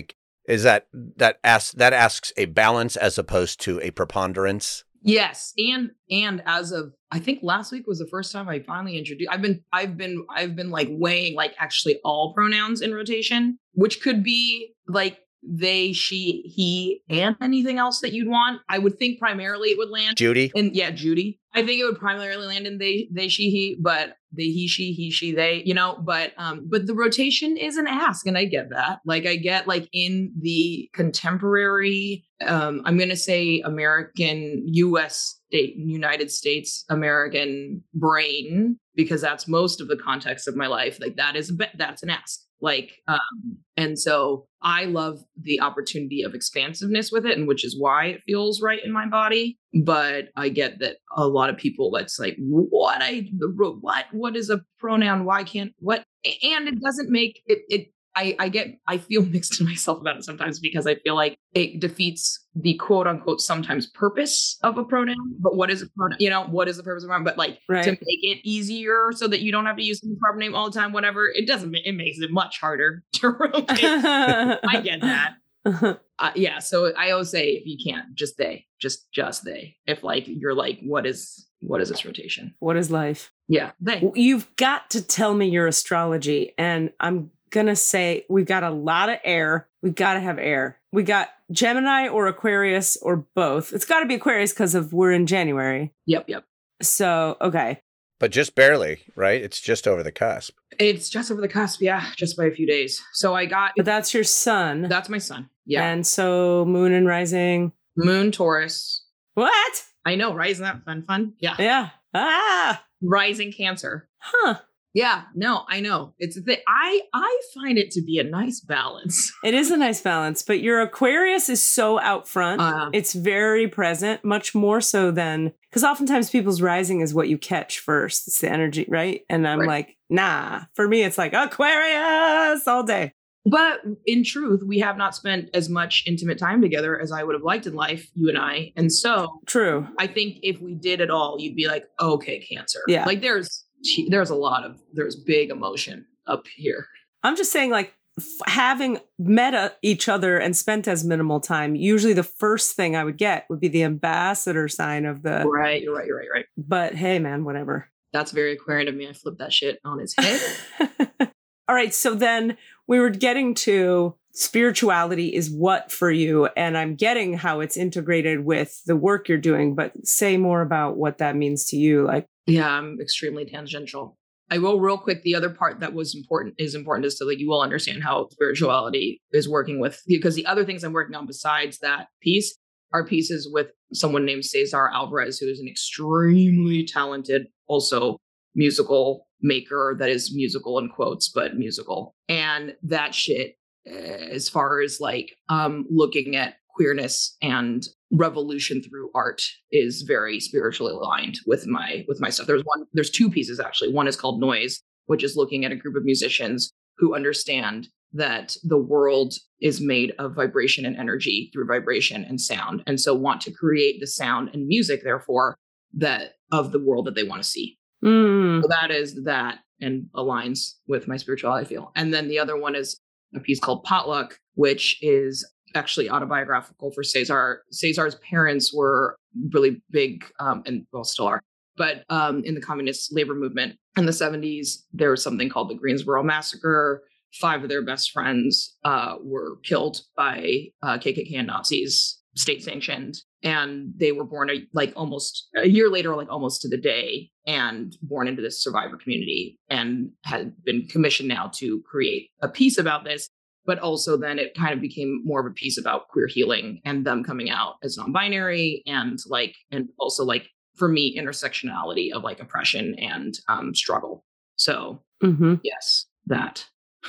Is that that asks that asks a balance as opposed to a preponderance? Yes, and and as of I think last week was the first time I finally introduced. I've been I've been I've been like weighing like actually all pronouns in rotation, which could be like they, she, he, and anything else that you'd want. I would think primarily it would land Judy. And yeah, Judy. I think it would primarily land in they, they, she, he, but they, he, she, he, she, they, you know, but, um, but the rotation is an ask. And I get that. Like, I get like in the contemporary, um, I'm going to say American, U S state, United States, American brain, because that's most of the context of my life. Like that is, a bit, that's an ask. Like, um, and so I love the opportunity of expansiveness with it, and which is why it feels right in my body. But I get that a lot of people, that's like, what I, what, what is a pronoun? Why can't, what? And it doesn't make it, it, I, I get, I feel mixed in myself about it sometimes because I feel like it defeats the quote unquote sometimes purpose of a pronoun. But what is a pronoun? You know, what is the purpose of a pronoun? But like right. to make it easier so that you don't have to use the proper name all the time, whatever, it doesn't, it makes it much harder to rotate. I get that. Uh, yeah. So I always say, if you can't, just they, just, just they. If like, you're like, what is, what is this rotation? What is life? Yeah. They. You've got to tell me your astrology. And I'm gonna say we've got a lot of air. We got to have air. We got Gemini or Aquarius or both. It's got to be Aquarius because of we're in January. Yep, yep. So, okay. But just barely, right? It's just over the cusp. It's just over the cusp, yeah, just by a few days. So I got... But that's your sun. That's my sun, yeah. And so moon and rising. Moon, Taurus. What? I know, right? Isn't that fun, fun? Yeah. Yeah. Ah! Rising Cancer. Huh. Yeah, no, I know. It's a thing. I, I find it to be a nice balance. It is a nice balance, but your Aquarius is so out front. Uh, it's very present, much more so than, because oftentimes people's rising is what you catch first. It's the energy, right? And I'm right. like, nah, for me, it's like Aquarius all day. But in truth, we have not spent as much intimate time together as I would have liked in life, you and I. And so true. I think if we did it all, you'd be like, okay, Cancer. Yeah. Like there's, there's a lot of, there's big emotion up here. I'm just saying, like, f- having met a- each other and spent as minimal time, usually the first thing I would get would be the ambassador sign of the... Right, you're right, you're right, right. But hey, man, whatever. That's very Aquarian of me. I flipped that shit on his head. All right, so then we were getting to spirituality is what for you, and I'm getting how it's integrated with the work you're doing, but say more about what that means to you. Like, yeah, I'm extremely tangential. I will real quick. The other part that was important is important is so that you will understand how spirituality is working with, because the other things I'm working on besides that piece are pieces with someone named Cesar Alvarez, who is an extremely talented, also musical maker that is musical in quotes, but musical. And that shit, as far as like um, looking at queerness and revolution through art, is very spiritually aligned with my with my stuff. There's one, there's two pieces actually. One is called Noise, which is looking at a group of musicians who understand that the world is made of vibration and energy through vibration and sound, and so want to create the sound and music, therefore, that of the world that they want to see. mm. So that is that, and aligns with my spirituality, I feel. And then the other one is a piece called Potluck, which is actually autobiographical for Cesar. Cesar's parents were really big, um, and well, still are, but um, in the communist labor movement in the seventies, there was something called the Greensboro Massacre. Five of their best friends uh, were killed by uh, K K K and Nazis, state sanctioned. And they were born a, like almost a year later, like almost to the day, and born into this survivor community, and had been commissioned now to create a piece about this. But also then it kind of became more of a piece about queer healing and them coming out as non-binary, and like, and also like, for me, intersectionality of like oppression and um, struggle. So mm-hmm. yes, that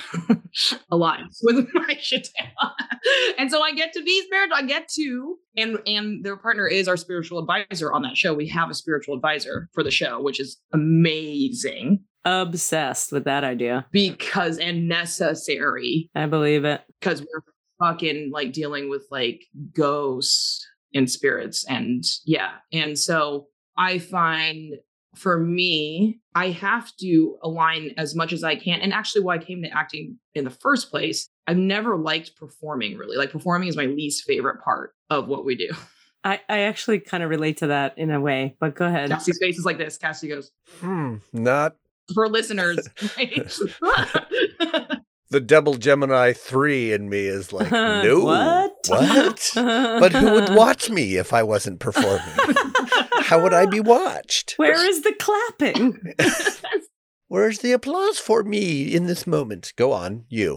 aligns with my shit. And so I get to be spiritual. I get to, and and their partner is our spiritual advisor on that show. We have a spiritual advisor for the show, which is amazing. Obsessed with that idea. Because, and necessary. I believe it. Because we're fucking like dealing with like ghosts and spirits, and yeah. And so I find for me, I have to align as much as I can. And actually, why I came to acting in the first place, I've never liked performing really. Like performing is my least favorite part of what we do. I, I actually kind of relate to that in a way, but go ahead. Cassie's face is like this. Cassie goes, Hmm, not for listeners. Right? the double Gemini three in me is like, no, What? what? But who would watch me if I wasn't performing? How would I be watched? Where is the clapping? Where's the applause for me in this moment? Go on, you.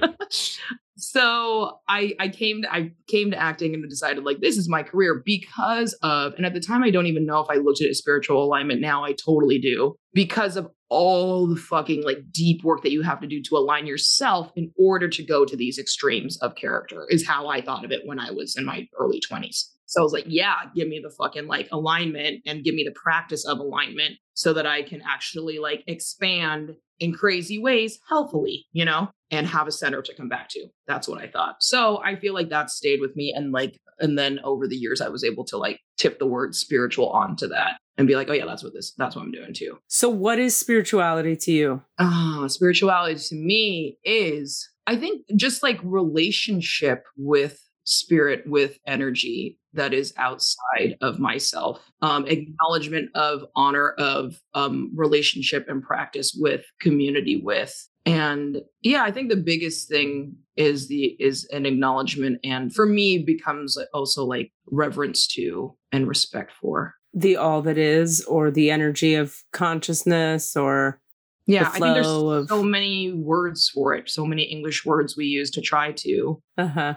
So I I came to I came to acting and decided like this is my career because of, and at the time I don't even know if I looked at it as spiritual alignment. Now I totally do, because of all the fucking like deep work that you have to do to align yourself in order to go to these extremes of character is how I thought of it when I was in my early twenties. So I was like, yeah, give me the fucking like alignment and give me the practice of alignment so that I can actually like expand in crazy ways, healthily, you know, and have a center to come back to. That's what I thought. So I feel like that stayed with me. And like, and then over the years, I was able to like tip the word spiritual onto that and be like, oh yeah, that's what this, that's what I'm doing too. So what is spirituality to you? Ah, spirituality to me is, I think, just like relationship with spirit, with energy that is outside of myself, um, acknowledgement of honor of um, relationship and practice with, community with. And yeah, I think the biggest thing is the is an acknowledgement, and for me becomes also like reverence to and respect for The all that is, or the energy of consciousness, or yeah, the I think there's flow of- so many words for it, so many English words we use to try to uh-huh.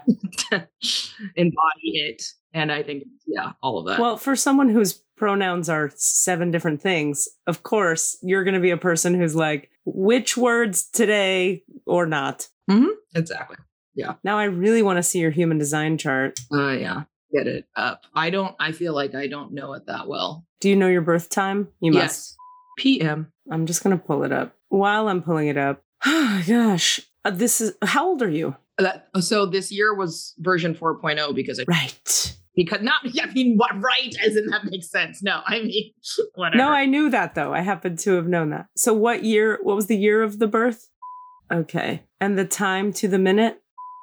embody it. And I think, yeah, all of that. Well, for someone whose pronouns are seven different things, of course, you're going to be a person who's like, which words today or not? Mm-hmm. Exactly. Yeah. Now I really want to see your human design chart. Uh, yeah. Get it up. I don't, I feel like I don't know it that well. Do you know your birth time? You must. Yes. P M. I'm just going to pull it up. While I'm pulling it up, oh gosh, uh, this is, how old are you? That, so this year was version four point oh because I, Right. because not, I mean, what, right? As in that makes sense. No, I mean, whatever. No, I knew that though. I happen to have known that. So what year, what was the year of the birth? Okay. And the time to the minute?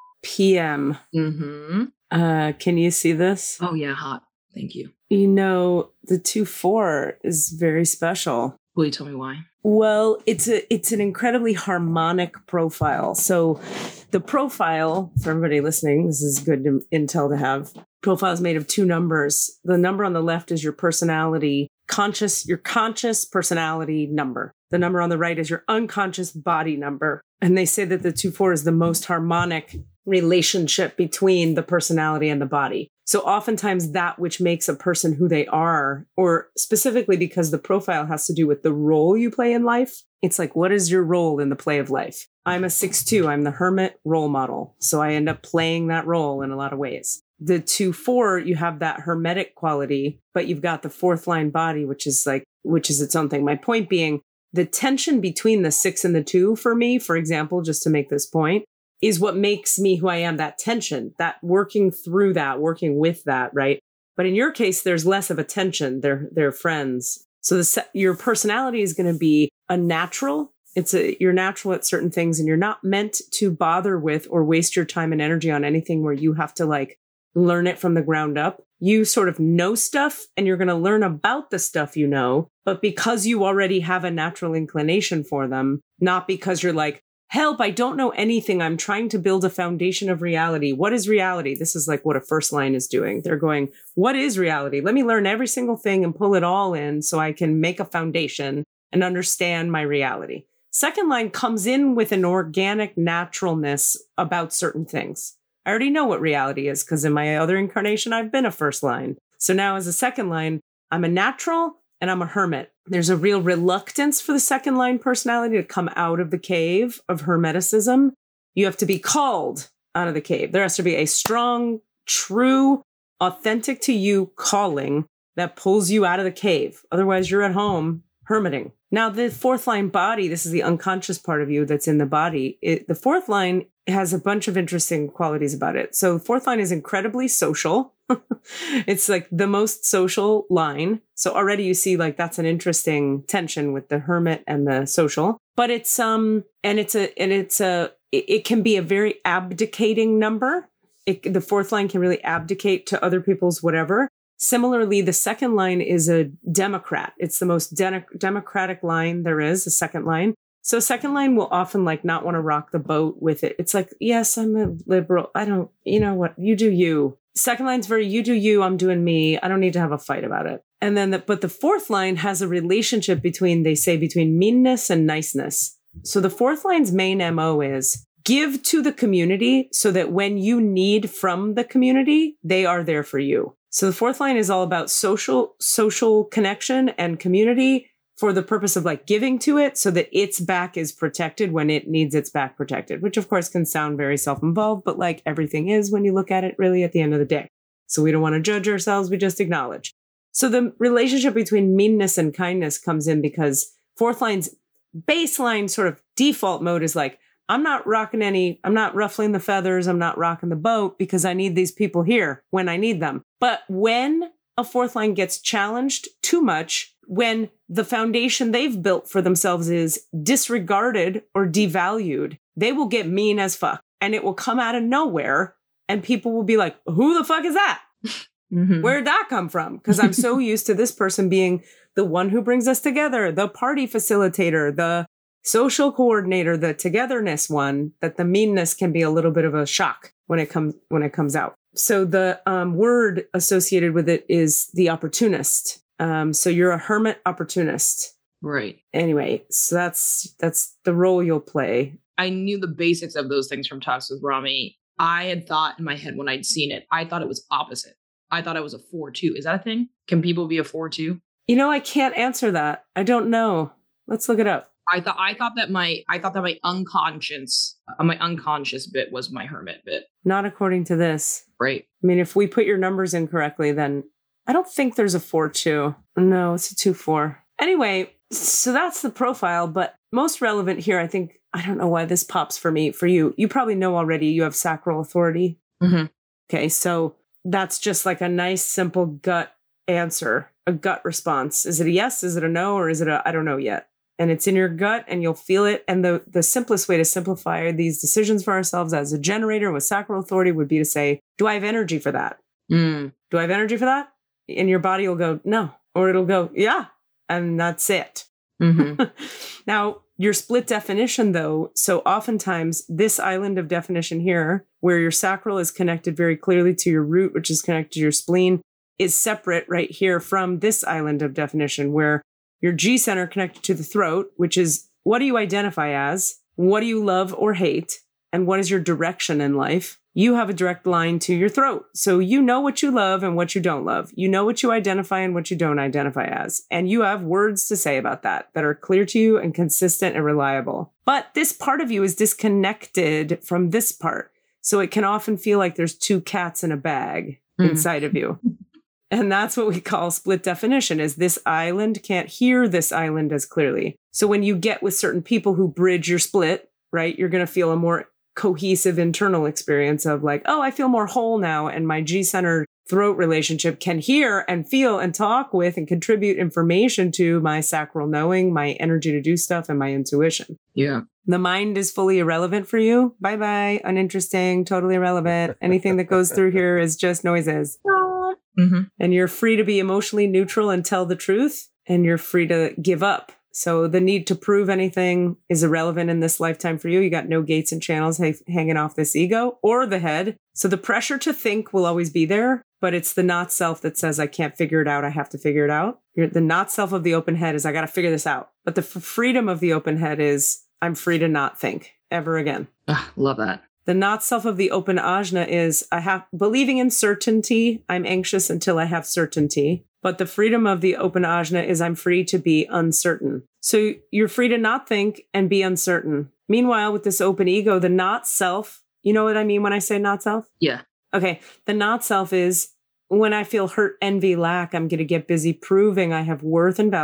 P M. Mm-hmm. Uh, can you see this? Oh yeah. Hot. Thank you. You know, the two four is very special. Will you tell me why? Well, it's a it's an incredibly harmonic profile. So the profile, for everybody listening, this is good to, intel to have. Profile is made of two numbers. The number on the left is your personality, conscious, your conscious personality number. The number on the right is your unconscious body number. And they say that the two four is the most harmonic relationship between the personality and the body. So oftentimes that which makes a person who they are, or specifically because the profile has to do with the role you play in life. It's like, what is your role in the play of life? I'm a six two. I'm the hermit role model. So I end up playing that role in a lot of ways. The two four, you have that hermetic quality, but you've got the fourth line body, which is like, which is its own thing. My point being, the tension between the six and the two for me, for example, just to make this point, is what makes me who I am, that tension, that working through that, working with that, right? But in your case, there's less of a tension. They're, they're friends. So the, your personality is going to be a natural. It's a, you're natural at certain things, and you're not meant to bother with or waste your time and energy on anything where you have to like learn it from the ground up. You sort of know stuff and you're going to learn about the stuff you know, but because you already have a natural inclination for them, not because you're like, help, I don't know anything. I'm trying to build a foundation of reality. What is reality? This is like what a first line is doing. They're going, what is reality? Let me learn every single thing and pull it all in so I can make a foundation and understand my reality. Second line comes in with an organic naturalness about certain things. I already know what reality is because in my other incarnation, I've been a first line. So now as a second line, I'm a natural and I'm a hermit. There's a real reluctance for the second line personality to come out of the cave of hermeticism. You have to be called out of the cave. There has to be a strong, true, authentic to you calling that pulls you out of the cave. Otherwise, you're at home hermiting. Now, the fourth line body, this is the unconscious part of you that's in the body. It, the fourth line has a bunch of interesting qualities about it. So the fourth line is incredibly social. It's like the most social line. So already you see like that's an interesting tension with the hermit and the social. But it's um and it's a and it's a it, it can be a very abdicating number. It, the fourth line can really abdicate to other people's whatever. Similarly, the second line is a Democrat. It's the most de- democratic line there is, the second line. So second line will often like not want to rock the boat with it. It's like, yes, I'm a liberal. I don't, you know what, you do you. Second line's very, you do you, I'm doing me. I don't need to have a fight about it. And then, the, but the fourth line has a relationship between, they say, between meanness and niceness. So the fourth line's main M O is give to the community so that when you need from the community, they are there for you. So the fourth line is all about social, social connection and community for the purpose of like giving to it so that its back is protected when it needs its back protected, which of course can sound very self-involved, but like everything is when you look at it really at the end of the day. So we don't want to judge ourselves. We just acknowledge. So the relationship between meanness and kindness comes in because fourth line's baseline sort of default mode is like, I'm not rocking any, I'm not ruffling the feathers. I'm not rocking the boat because I need these people here when I need them. But when a fourth line gets challenged too much, when the foundation they've built for themselves is disregarded or devalued, they will get mean as fuck and it will come out of nowhere and people will be like, who the fuck is that? Mm-hmm. Where'd that come from? Because I'm so used to this person being the one who brings us together, the party facilitator, the social coordinator, the togetherness one, that the meanness can be a little bit of a shock when it comes when it comes out. So the um, word associated with it is the opportunist. Um, so you're a hermit opportunist. Right. Anyway, so that's that's the role you'll play. I knew the basics of those things from talks with Rami. I had thought in my head when I'd seen it, I thought it was opposite. I thought it was a four two. Is that a thing? Can people be a four two? You know, I can't answer that. I don't know. Let's look it up. I thought I thought that my I thought that my unconscious uh, my unconscious bit was my hermit bit. Not according to this. Right. I mean, if we put your numbers in correctly, then I don't think there's a four two. No, it's a two four. Anyway, so that's the profile. But most relevant here, I think, I don't know why this pops for me. For you, you probably know already. You have sacral authority. Mm-hmm. Okay, so that's just like a nice, simple gut answer, a gut response. Is it a yes? Is it a no? Or is it a I don't know yet? And it's in your gut and you'll feel it. And the, the simplest way to simplify these decisions for ourselves as a generator with sacral authority would be to say, do I have energy for that? Mm. Do I have energy for that? And your body will go, no. Or it'll go, yeah. And that's it. Mm-hmm. Now, your split definition, though, so oftentimes this island of definition here, where your sacral is connected very clearly to your root, which is connected to your spleen, is separate right here from this island of definition, where your G center connected to the throat, which is what do you identify as? What do you love or hate? And what is your direction in life? You have a direct line to your throat. So you know what you love and what you don't love. You know what you identify and what you don't identify as. And you have words to say about that that are clear to you and consistent and reliable. But this part of you is disconnected from this part. So it can often feel like there's two cats in a bag mm. inside of you. And that's what we call split definition, is this island can't hear this island as clearly. So when you get with certain people who bridge your split, right, you're going to feel a more cohesive internal experience of like, oh, I feel more whole now. And my G-center throat relationship can hear and feel and talk with and contribute information to my sacral knowing, my energy to do stuff, and my intuition. Yeah. The mind is fully irrelevant for you. Bye-bye. Uninteresting, totally irrelevant. Anything that goes through here is just noises. Mm-hmm. And you're free to be emotionally neutral and tell the truth, and you're free to give up. So the need to prove anything is irrelevant in this lifetime for you. You got no gates and channels ha- hanging off this ego or the head. So the pressure to think will always be there, but it's the not self that says, I can't figure it out. I have to figure it out. You're, the not self of the open head is, I got to figure this out. But the f- freedom of the open head is, I'm free to not think ever again. Ugh, love that. The not self of the open ajna is, I have believing in certainty. I'm anxious until I have certainty. But the freedom of the open ajna is, I'm free to be uncertain. So you're free to not think and be uncertain. Meanwhile, with this open ego, the not self, you know what I mean when I say not self? Yeah. Okay. The not self is, when I feel hurt, envy, lack, I'm going to get busy proving I have worth and value.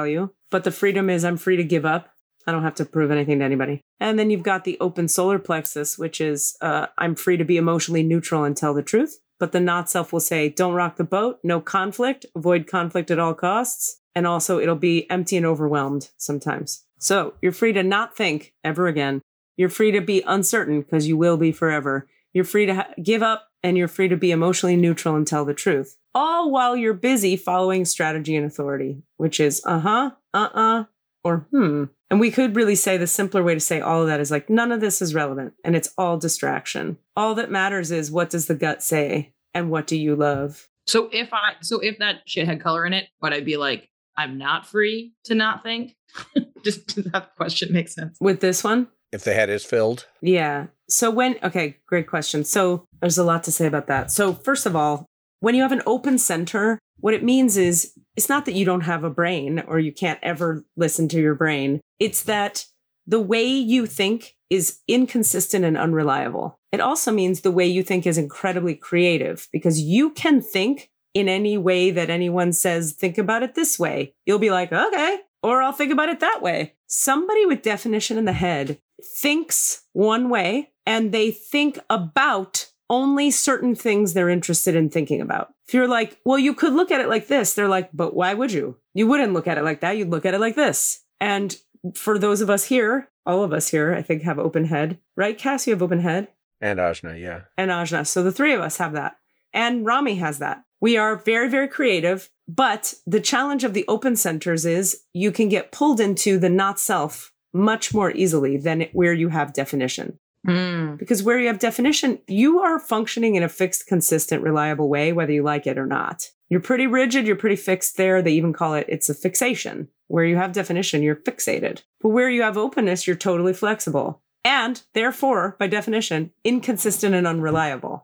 But the freedom is I'm free to give up. I don't have to prove anything to anybody. And then you've got the open solar plexus, which is uh, I'm free to be emotionally neutral and tell the truth. But the not self will say, don't rock the boat, no conflict, avoid conflict at all costs. And also it'll be empty and overwhelmed sometimes. So you're free to not think ever again. You're free to be uncertain because you will be forever. You're free to ha- give up and you're free to be emotionally neutral and tell the truth. All while you're busy following strategy and authority, which is uh-huh, uh-uh, or hmm. And we could really say the simpler way to say all of that is like, none of this is relevant and it's all distraction. All that matters is what does the gut say and what do you love? So if I, so if that shit had color in it, would I be like, I'm not free to not think? Just does that question make sense? With this one? If the head is filled? Yeah. So when, okay, great question. So there's a lot to say about that. So first of all, when you have an open center, what it means is it's not that you don't have a brain or you can't ever listen to your brain. It's that the way you think is inconsistent and unreliable. It also means the way you think is incredibly creative because you can think in any way that anyone says, think about it this way. You'll be like, okay, or I'll think about it that way. Somebody with definition in the head thinks one way and they think about only certain things they're interested in thinking about. If you're like, well, you could look at it like this, they're like, but why would you? You wouldn't look at it like that. You'd look at it like this. And for those of us here, all of us here, I think have open head, right? Cass, you have open head? And Ajna, yeah. And Ajna. So the three of us have that. And Rami has that. We are very, very creative. But the challenge of the open centers is you can get pulled into the not self much more easily than where you have definition. Mm. Because where you have definition, you are functioning in a fixed, consistent, reliable way, whether you like it or not. You're pretty rigid. You're pretty fixed there. They even call it, it's a fixation. Where you have definition, you're fixated. But where you have openness, you're totally flexible. And therefore, by definition, inconsistent and unreliable.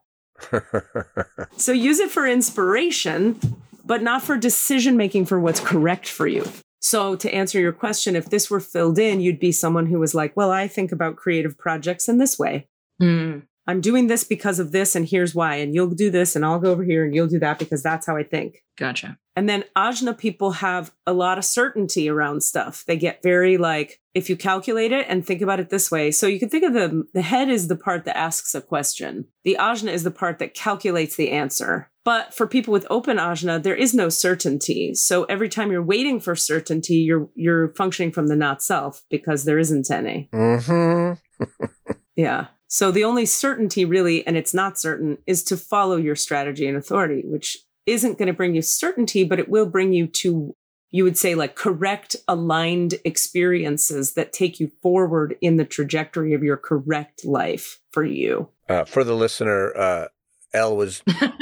So use it for inspiration, but not for decision-making for what's correct for you. So to answer your question, if this were filled in, you'd be someone who was like, well, I think about creative projects in this way. Mm. I'm doing this because of this, and here's why. And you'll do this, and I'll go over here, and you'll do that because that's how I think. Gotcha. And then Ajna people have a lot of certainty around stuff. They get very like, if you calculate it and think about it this way. So you can think of the, the head is the part that asks a question. The Ajna is the part that calculates the answer. But for people with open Ajna, there is no certainty. So every time you're waiting for certainty, you're you're functioning from the not self because there isn't any. Mm-hmm. Yeah. So the only certainty really, and it's not certain, is to follow your strategy and authority, which isn't going to bring you certainty, but it will bring you to, you would say, like correct, aligned experiences that take you forward in the trajectory of your correct life for you. Uh, for the listener, uh, Elle was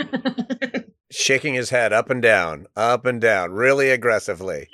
shaking his head up and down, up and down, really aggressively.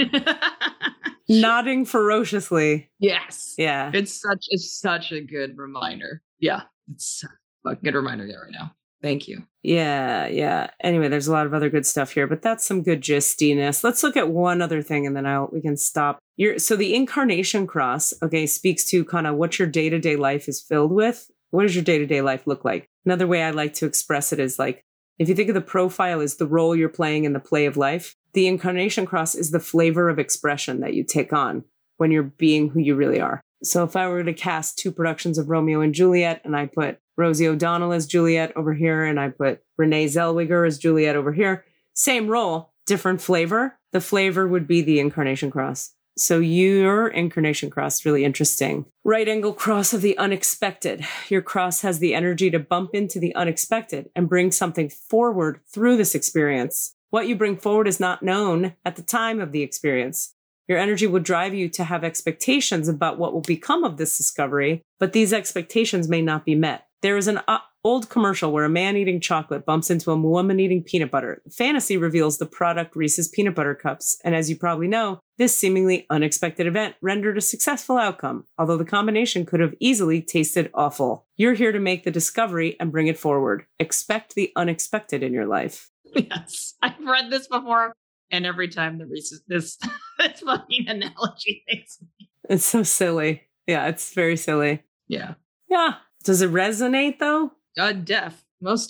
Nodding ferociously. Yes. Yeah. It's such it's such a good reminder. Yeah. It's a good reminder there right now. Thank you. Yeah, yeah. Anyway, there's a lot of other good stuff here, but that's some good gistiness. Let's look at one other thing and then I'll we can stop. You're, so the incarnation cross, okay, speaks to kind of what your day-to-day life is filled with. What does your day-to-day life look like? Another way I like to express it is like, if you think of the profile as the role you're playing in the play of life, the incarnation cross is the flavor of expression that you take on when you're being who you really are. So if I were to cast two productions of Romeo and Juliet, and I put Rosie O'Donnell as Juliet over here, and I put Renee Zellweger as Juliet over here, same role, different flavor. The flavor would be the incarnation cross. So your incarnation cross is really interesting. Right angle cross of the unexpected. Your cross has the energy to bump into the unexpected and bring something forward through this experience. What you bring forward is not known at the time of the experience. Your energy will drive you to have expectations about what will become of this discovery, but these expectations may not be met. There is an uh, old commercial where a man eating chocolate bumps into a woman eating peanut butter. The fantasy reveals the product Reese's Peanut Butter Cups, and as you probably know, this seemingly unexpected event rendered a successful outcome, although the combination could have easily tasted awful. You're here to make the discovery and bring it forward. Expect the unexpected in your life. Yes, I've read this before, and every time the Reese's this this fucking analogy makes me. It's so silly. Yeah, it's very silly. Yeah. Yeah. Does it resonate though? Uh, deaf, most deaf.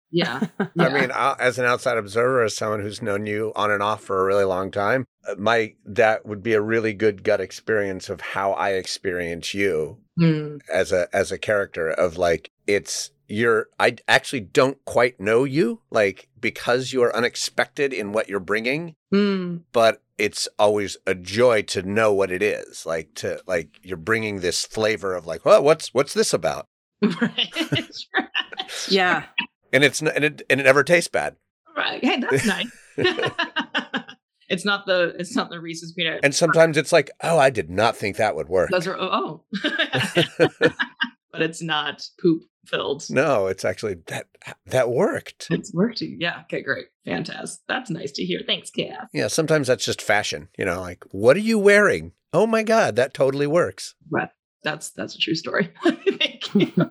Yeah. I Yeah. mean, I- as an outside observer, as someone who's known you on and off for a really long time, uh, my that would be a really good gut experience of how I experience you Mm. as a as a character. Of like, it's you're. I actually don't quite know you, like because you are unexpected in what you're bringing, Mm. but it's always a joy to know what it is. Like to like you're bringing this flavor of like, well, what's what's this about? Right. Yeah. And it's n- and it and it never tastes bad. Right. Hey, that's nice. It's not the it's not the Reese's peanut. And sometimes it's like, oh, I did not think that would work. Those are oh, but it's not poop filled. No, it's actually that that worked. It's working. Yeah. Okay. Great. Fantastic. That's nice to hear. Thanks, Cass. Yeah, sometimes that's just fashion. You know, like, what are you wearing? Oh my God, that totally works. But that's that's a true story. Thank you.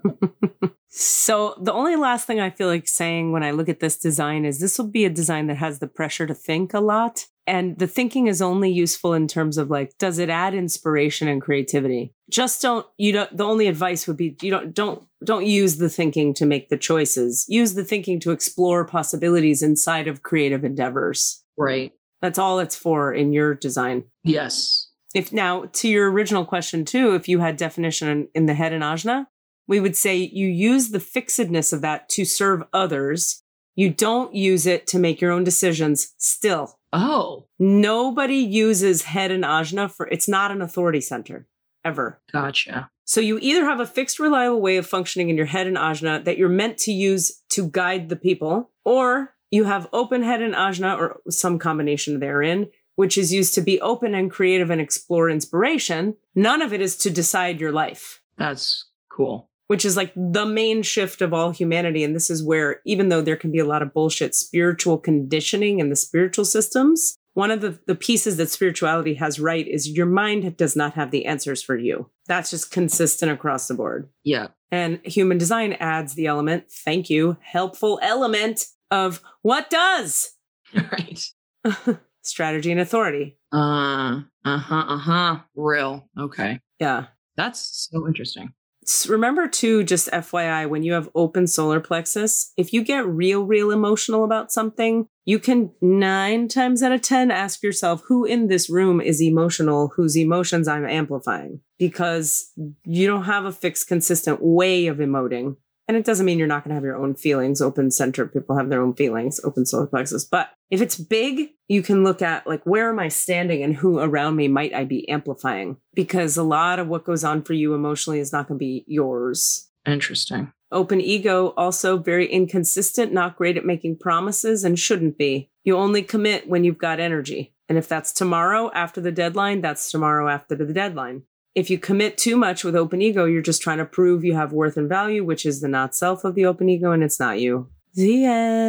So the only last thing I feel like saying when I look at this design is this will be a design that has the pressure to think a lot. And the thinking is only useful in terms of like, does it add inspiration and creativity? Just don't, you don't, the only advice would be, you don't, don't, don't use the thinking to make the choices. Use the thinking to explore possibilities inside of creative endeavors. Right. That's all it's for in your design. Yes. If now to your original question too, if you had definition in, in the head and ajna, we would say you use the fixedness of that to serve others. You don't use it to make your own decisions still. Oh, Nobody uses head and ajna for, it's not an authority center, ever. gotcha. So you either have a fixed, reliable way of functioning in your head and ajna that you're meant to use to guide the people, or you have open head and ajna or some combination therein, which is used to be open and creative and explore inspiration. None of it is to decide your life, That's cool. which is like the main shift of all humanity. And this is where, even though there can be a lot of bullshit spiritual conditioning in the spiritual systems, one of the, the pieces that spirituality has right is your mind does not have the answers for you. That's just consistent across the board. Yeah. And human design adds the element, thank you, helpful element of what does? Right. Strategy and authority. Uh, uh-huh, uh-huh. Real. Okay. Yeah. That's so interesting. S- Remember too, just F Y I, when you have open solar plexus, if you get real, real emotional about something, you can nine times out of ten ask yourself, who in this room is emotional, whose emotions I'm amplifying? Because you don't have a fixed, consistent way of emoting. And it doesn't mean you're not going to have your own feelings. Open center people have their own feelings, open solar plexus. But if it's big, you can look at like, where am I standing and who around me might I be amplifying? Because a lot of what goes on for you emotionally is not going to be yours. Interesting. Open ego, also very inconsistent, not great at making promises and shouldn't be. You only commit when you've got energy. And if that's tomorrow after the deadline, that's tomorrow after the deadline. If you commit too much with open ego, you're just trying to prove you have worth and value, which is the not self of the open ego, and it's not you. The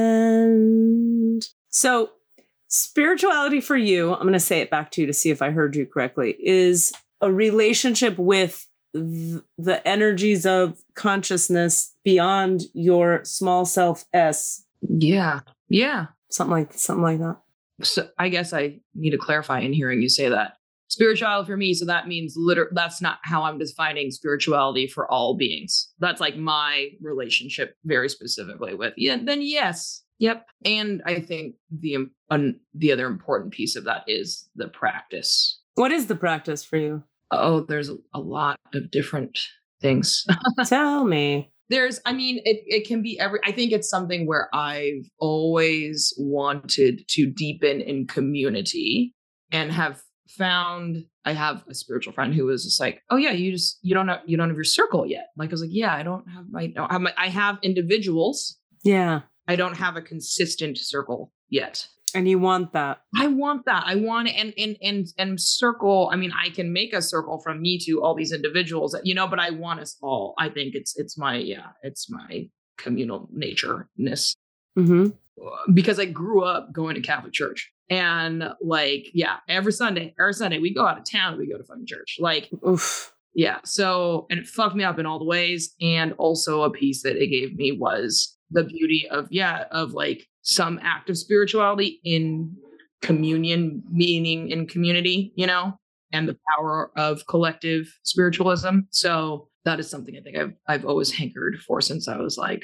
end. So spirituality for you, I'm going to say it back to you to see if I heard you correctly, is a relationship with th- the energies of consciousness beyond your small self S. Yeah. Yeah. Something like something like that. So I guess I need to clarify in hearing you say that. Spirituality for me, so that means liter- that's not how I'm defining spirituality for all beings. That's like my relationship very specifically with. Yeah, then yes. Yep. And I think the um, un- the other important piece of that is the practice. What is the practice for you? Oh, there's a, a lot of different things. Tell me. There's, I mean, it, it can be every, I think it's something where I've always wanted to deepen in community and have found, I have a spiritual friend who was just like, oh yeah, you just, you don't have, you don't have your circle yet. Like, I was like, yeah, I don't have my, don't have my, I have individuals. Yeah. I don't have a consistent circle yet. And you want that. I want that. I want it. And, and, and, and circle. I mean, I can make a circle from me to all these individuals that, you know, but I want us all. I think it's, it's my, yeah, it's my communal nature-ness. Mm-hmm. Because I grew up going to Catholic church and like, yeah, every Sunday, every Sunday we go out of town, we go to fucking church. Like, Oof. yeah. So, and it fucked me up in all the ways. And also a piece that it gave me was the beauty of, yeah, of like some act of spirituality in communion, meaning in community, you know, and the power of collective spiritualism. So that is something I think I've, I've always hankered for since I was like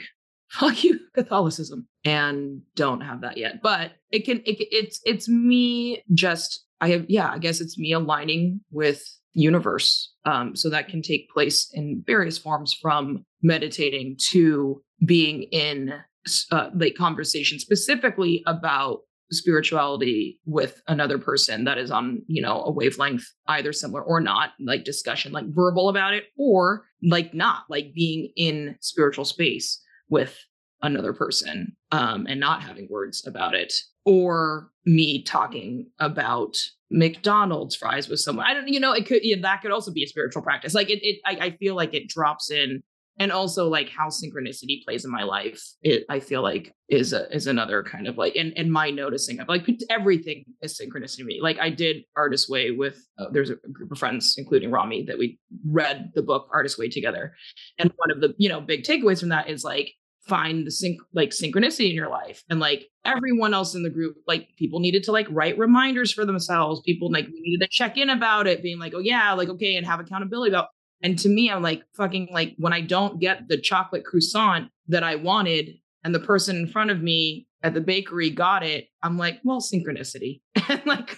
fuck you, Catholicism, and don't have that yet. But it can, it, it's, it's me just, I have, yeah, I guess it's me aligning with universe. Um, so that can take place in various forms, from meditating to being in uh, like conversation specifically about spirituality with another person that is on, you know, a wavelength, either similar or not, like discussion, like verbal about it, or like not, like being in spiritual space with another person, um, and not having words about it, or me talking about McDonald's fries with someone. I don't, you know, it could, yeah, that could also be a spiritual practice. Like it, it I, I feel like it drops in. And also like how synchronicity plays in my life, it, I feel like is a, is another kind of like, and, and my noticing of like everything is synchronicity to me. Like I did Artist Way with, uh, there's a group of friends, including Rami, that we read the book Artist Way together. And one of the, you know, big takeaways from that is like, find the sync, like synchronicity in your life. And like everyone else in the group, like people needed to like write reminders for themselves. People like we needed to check in about it, being like, oh yeah, like, okay. And have accountability about. And to me, I'm like fucking like when I don't get the chocolate croissant that I wanted and the person in front of me at the bakery got it, I'm like, well, synchronicity. And like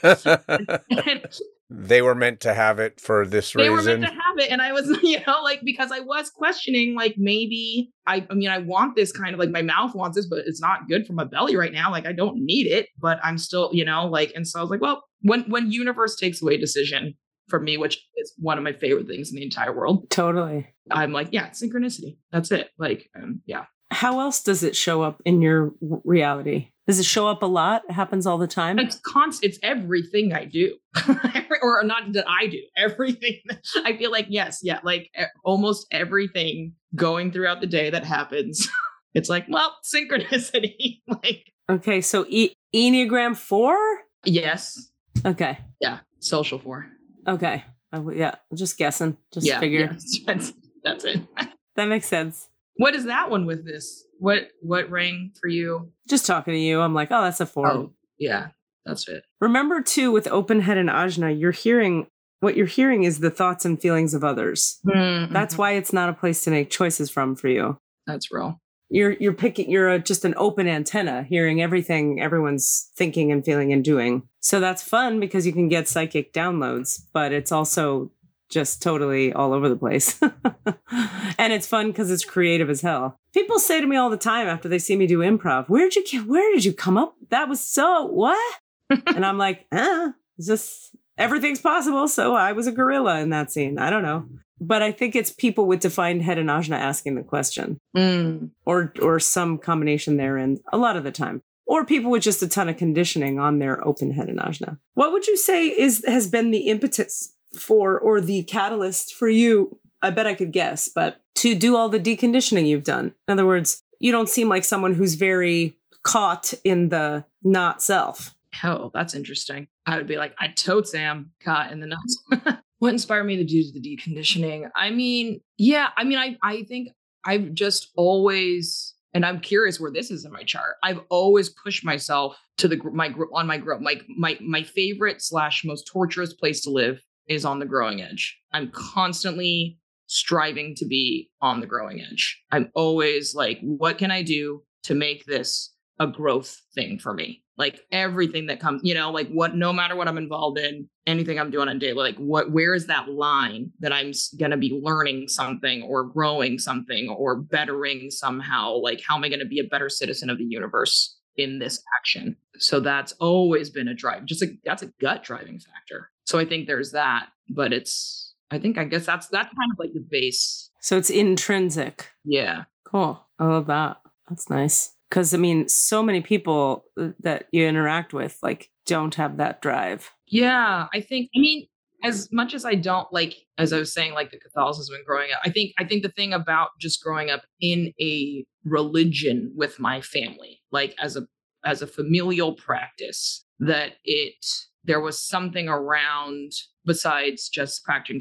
and they were meant to have it for this they reason. They were meant to have it. And I was, you know, like, because I was questioning, like, maybe I, I mean, I want this kind of like my mouth wants this, but it's not good for my belly right now. Like, I don't need it, but I'm still, you know, like, and so I was like, well, when, when universe takes away decision for me, which is one of my favorite things in the entire world. Totally. I'm like, yeah, synchronicity. That's it. Like, um, yeah. How else does it show up in your reality? Does it show up a lot? It happens all the time? It's constant. It's everything I do. Or not that I do. Everything. I feel like, yes, yeah, like almost everything going throughout the day that happens. It's like, well, synchronicity. Like, okay, so e- Enneagram four? Yes. Okay. Yeah, social four. Okay. Uh, yeah, just guessing. Just yeah, figured. Yeah. That's, that's it. That makes sense. What is that one with this? What what rang for you? Just talking to you, I'm like, oh, that's a four. Oh, yeah, that's it. Remember, too, with open head and ajna, you're hearing, what you're hearing is the thoughts and feelings of others. Mm-hmm. That's why it's not a place to make choices from for you. That's real. You're you're picking, you're a, just an open antenna, hearing everything everyone's thinking and feeling and doing. So that's fun because you can get psychic downloads, but it's also just totally all over the place. And it's fun because it's creative as hell. People say to me all the time after they see me do improv, where'd you get, where did you come up? That was so, what? And I'm like, eh, it's just, everything's possible. So I was a gorilla in that scene. I don't know. But I think it's people with defined head and ajna asking the question, mm. or or some combination therein a lot of the time. Or people with just a ton of conditioning on their open head and ajna. What would you say is has been the impetus for, or the catalyst for you? I bet I could guess, but to do all the deconditioning you've done. In other words, you don't seem like someone who's very caught in the not self. Oh, that's interesting. I would be like, I totes am caught in the nuts. What inspired me to do the deconditioning? I mean, yeah, I mean, I, I think I've just always, and I'm curious where this is in my chart. I've always pushed myself to the my on my growth. Like my my favorite slash most torturous place to live is on the growing edge. I'm constantly striving to be on the growing edge. I'm always like, what can I do to make this a growth thing for me? Like everything that comes, you know, like what, no matter what I'm involved in, anything I'm doing on daily, like what, where is that line that I'm going to be learning something or growing something or bettering somehow? Like, how am I going to be a better citizen of the universe in this action? So that's always been a drive, just like that's a gut driving factor. So I think there's that, but it's, I think, I guess that's, that's kind of like the base. So it's intrinsic. Yeah. Cool. I love that. That's nice. Because, I mean, so many people that you interact with, like, don't have that drive. Yeah, I think, I mean, as much as I don't like, as I was saying, like the Catholicism and growing up, I think, I think the thing about just growing up in a religion with my family, like as a, as a familial practice, that it, there was something around besides just practicing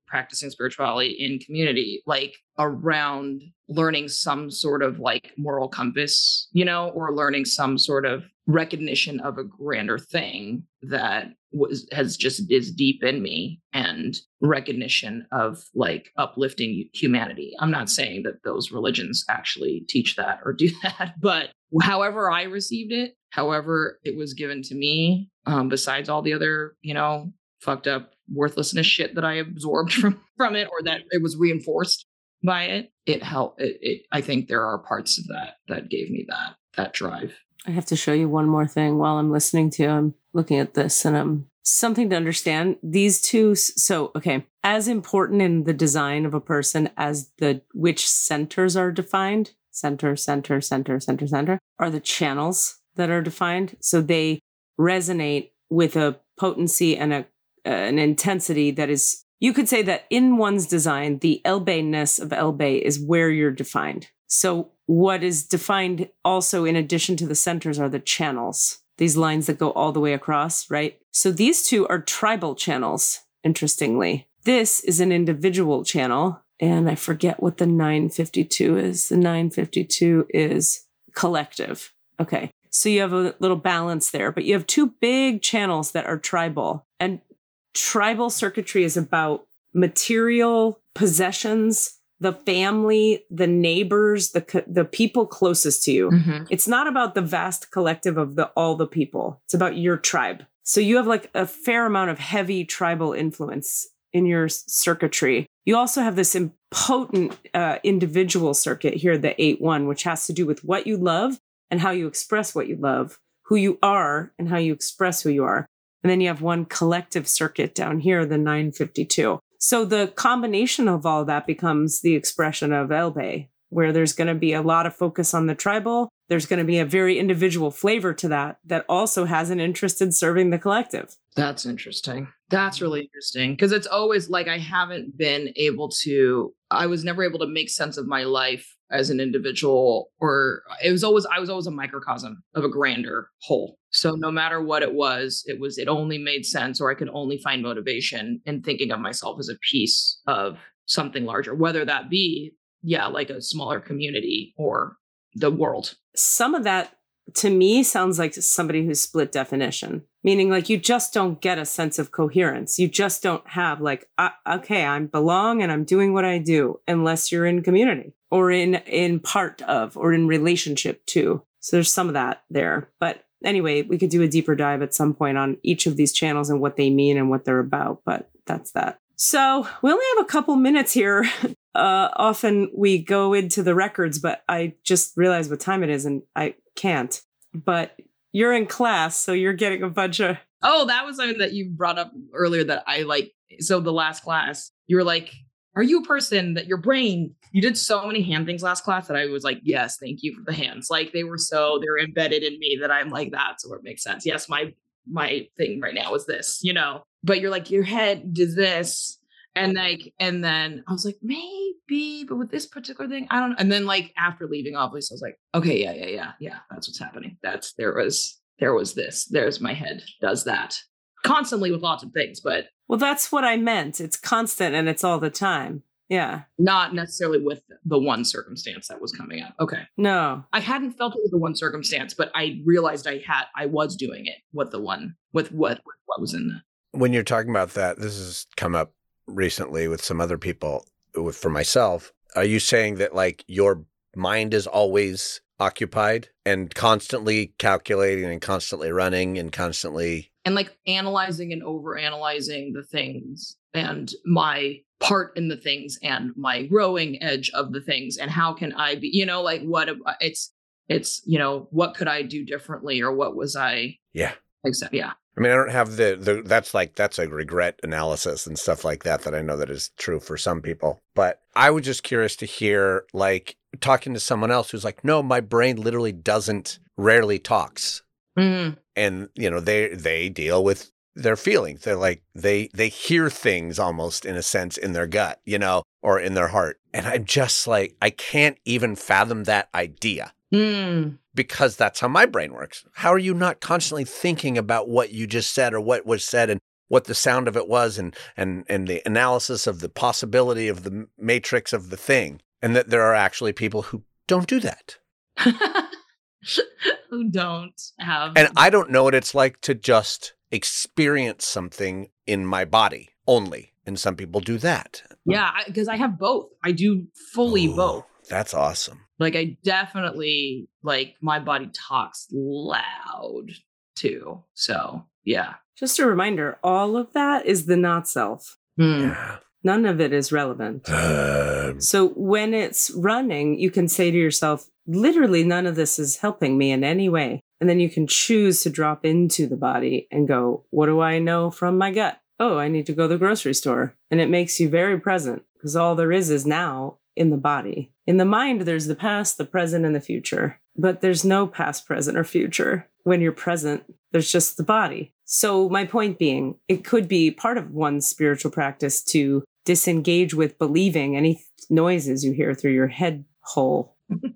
practicing spirituality in community, like around learning some sort of like moral compass, you know, or learning some sort of recognition of a grander thing that was has just is deep in me, and recognition of like uplifting humanity. I'm not saying that those religions actually teach that or do that, but however I received it, however it was given to me, um, besides all the other, you know, fucked up worthlessness shit that I absorbed from from it, or that it was reinforced by it, it helped. It, it, I think there are parts of that that gave me that that drive. I have to show you one more thing while I'm listening to you. I'm looking at this and I'm something to understand. These two, so, okay, as important in the design of a person as the which centers are defined, center, center, center, center, center, are the channels that are defined. So they resonate with a potency and a uh, an intensity that is, you could say that in one's design, the Elbe-ness of Elbe is where you're defined. So what is defined also in addition to the centers are the channels, these lines that go all the way across, right? So these two are tribal channels, interestingly. This is an individual channel, and I forget what the nine fifty-two is. The nine fifty-two is collective. Okay, so you have a little balance there, but you have two big channels that are tribal. And tribal circuitry is about material possessions, the family, the neighbors, the the people closest to you. Mm-hmm. It's not about the vast collective of the all the people. It's about your tribe. So you have like a fair amount of heavy tribal influence in your circuitry. You also have this impotent uh, individual circuit here, the eight one, which has to do with what you love and how you express what you love, who you are and how you express who you are. And then you have one collective circuit down here, the nine fifty-two. So the combination of all that becomes the expression of Elbe, where there's going to be a lot of focus on the tribal. There's going to be a very individual flavor to that that also has an interest in serving the collective. That's interesting. That's really interesting, because it's always like I haven't been able to, I was never able to make sense of my life as an individual, or it was always, I was always a microcosm of a grander whole. So no matter what it was, it was, it only made sense, or I could only find motivation in thinking of myself as a piece of something larger, whether that be, yeah, like a smaller community or the world. Some of that to me sounds like somebody who's split definition, meaning like you just don't get a sense of coherence. You just don't have like, uh, okay, I belong and I'm doing what I do, unless you're in community or in, in part of, or in relationship to. So there's some of that there. But anyway, we could do a deeper dive at some point on each of these channels and what they mean and what they're about, but that's that. So we only have a couple minutes here. Uh, often we go into the records, but I just realized what time it is and I can't. But you're in class, so you're getting a bunch of... Oh, that was something that you brought up earlier that I like. So the last class, you were like, are you a person that your brain, you did so many hand things last class that I was like, yes, thank you for the hands. Like they were so, they're embedded in me that I'm like, that's where it makes sense. Yes, my my thing right now is this, you know, but you're like, your head does this. And like, and then I was like, maybe, but with this particular thing, I don't know. And then like after leaving obviously, I was like, okay, yeah, yeah, yeah, yeah, that's what's happening. That's, there was, there was this, there's my head does that constantly with lots of things, but. Well, that's what I meant. It's constant and it's all the time. Yeah. Not necessarily with the one circumstance that was coming up. Okay. No. I hadn't felt it with the one circumstance, but I realized I had, I was doing it with the one, with what, what was in the. When you're talking about that, this has come up recently with some other people, with, for myself. Are you saying that like your mind is always occupied and constantly calculating and constantly running and constantly... And like analyzing and over-analyzing the things and my part in the things and my growing edge of the things and how can I be, you know, like what it's, it's, you know, what could I do differently or what was I... Yeah. Except, yeah. I mean, I don't have the, the, that's like, that's a regret analysis and stuff like that, that I know that is true for some people. But I was just curious to hear, like, talking to someone else who's like, no, my brain literally doesn't, rarely talks. Mm. And, you know, they, they deal with their feelings. They're like, they, they hear things almost in a sense in their gut, you know, or in their heart. And I'm just like, I can't even fathom that idea. Mm. Because that's how my brain works. How are you not constantly thinking about what you just said or what was said and what the sound of it was and and and the analysis of the possibility of the matrix of the thing, and that there are actually people who don't do that. Who don't have. And I don't know what it's like to just experience something in my body only. And some people do that. Yeah, because I, I have both. I do fully Ooh, both. That's awesome. Like I definitely, like my body talks loud too. So yeah. Just a reminder, all of that is the not self. Mm. Yeah. None of it is relevant. Um, So when it's running, you can say to yourself, literally none of this is helping me in any way. And then you can choose to drop into the body and go, what do I know from my gut? Oh, I need to go to the grocery store. And it makes you very present because all there is is now in the body. In the mind, there's the past, the present, and the future. But there's no past, present, or future. When you're present, there's just the body. So my point being, it could be part of one's spiritual practice to disengage with believing any noises you hear through your head hole.